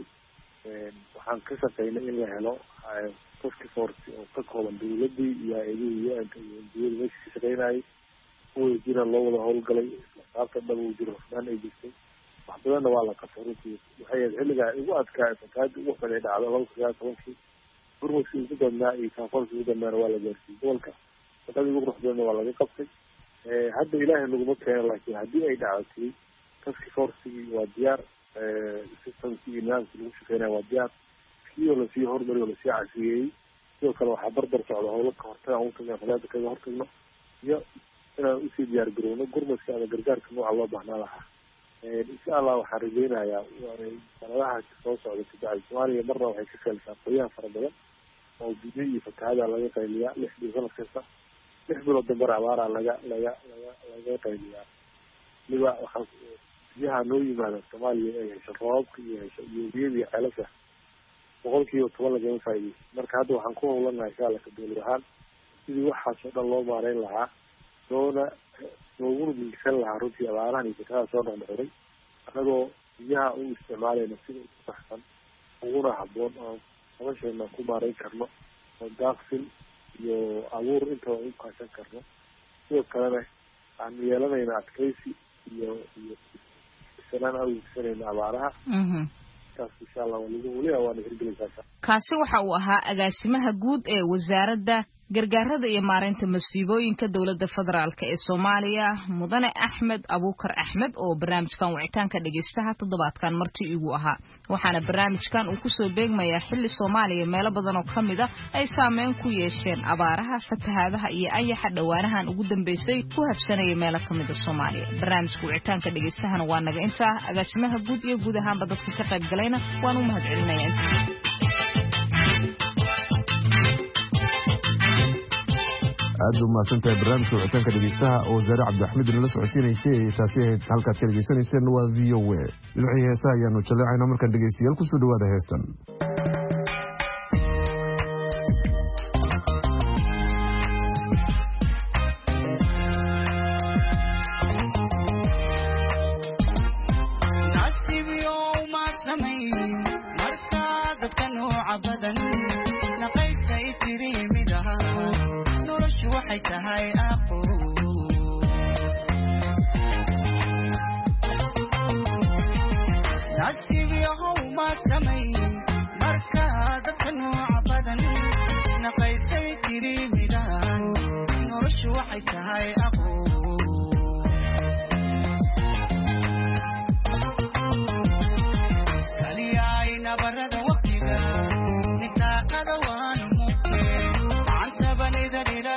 waxaan ka shaqeynay in la helo task force oo ka kooban dawladii iyo hay-adihii u-nka iyo endiyada meesha ka shaqeynayay kuway jira loo wada howlgalay saabta dhab uu jiro hufnaan ay jirtay wax badanna waa la qabtay runtii waxay ahayd xilligaa ugu adkaa fatahaadii ugu xun ay dhacdo laba kun sagaal tobankii gurmadkii ugu badnaa iyo kaafolkii ugu badnaana waa la gaarsiiyey gobolka shaqadii ugu qurux badanna waa laga qabtay hadda ilaahay naguma keeno laakiin haddii ay dhacdatay task forcigii waa diyaar systemkii iyo nidaamkii lagu shaqeynaya waa diyaar kii oo lasii hormariy oo lasii casriyeeyey sidoo kale waxaa barbar socda howlo ka hortaga aan utagna fadaada kaga hortagno iyo inaan usii diyaar garowno gurmadka ama gargaarka nooca loo baahnaa lahaa insha allah waxaan rajeynayaa sanadaha soo socda kabacdi soomaaliya marna waxay ka feelsaa qoyaha fara badan oo biyo iyo fatahaada laga qayliyaa lix bil sanad kasta lix bilood dambana abaara laga laga laga laga qayliyaa liba waxaa biyaha noo yimaada soomaaliya ay hesho roobabka iyo hesho iyo biyada iyo ceelasha boqol kiiba toban lagama faa'iideyso marka hadda waxaan ku howlanahay insha allah ka dawlad ahaan sidii waxaas oo dhan loo maareyn lahaa loona looguna gilgisan lahaa runtii abaarahan iyo fatahaada soo noqnoqday anagoo biyaha u isticmaalayna sida ugu saxsan uguna habboon oo nolosheena ku maareyn karno oo daaqsin iyo abuur intaba u kaashan karno sidoo kalena aan yeelanayna adkaysi iyo iyo sanaan awgsanayna abaaraha taas insha allah waliba weliba waana hirgelinaysaa kaasi waxa uu ahaa agaasimaha guud ee wasaaradda gargaarada iyo maareynta masiibooyinka dawladda federaalk ee Soomaaliya mudane Axmed Abuukar Axmed oo barnaamijkan wicitaanka dhageystaha toddobaadkan marti igu ahaa waxaana barnaamijkan uu ku soo beegmayaa xilli Soomaaliya meelo badan oo kamid ah ay saameyn ku yeesheen abaaraha fatahaadaha iyo ayaxa dhawaanahan ugu dambeysay ku habsanay meelo kamid ah Soomaaliya barnaamijka wicitaanka dhageystahana waa naga inta agaasimaha guud iyo guud ahaan dadka ka qayb galayna waan u mahadcelinayaa aad u mahadsantahay barnaamijka wicitaanka dhegeystaha oo wasaare cabdiraxmed nala socodsiinaysay taasi ahayd halkaad ka dhegeysanayseen waa v o a dhinacii heesaha ayaanu jaleecaynaa markaan dhegeystayaal kusoo dhawaada heestan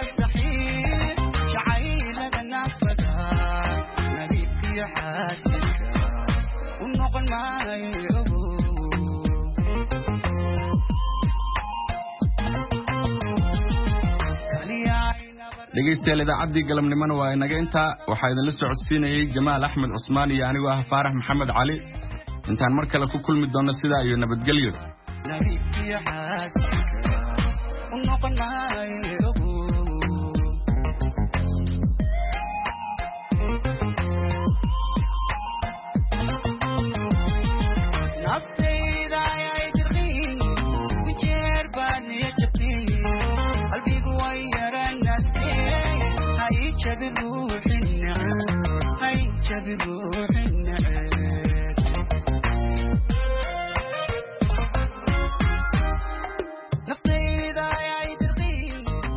شعيلة النفذة نبيك يا حاسد dhegeystayaal idaacadii galabnimona waa inaga intaa waxaa idinla socodsiinayay Jamaal Axmed Cusmaan iyo anigoo ah Faarax Maxamed Cali intaan mar kale ku kulmi doono sidaa iyo nabadgelyo جاب الروح النعم هاي جاب الروح النعم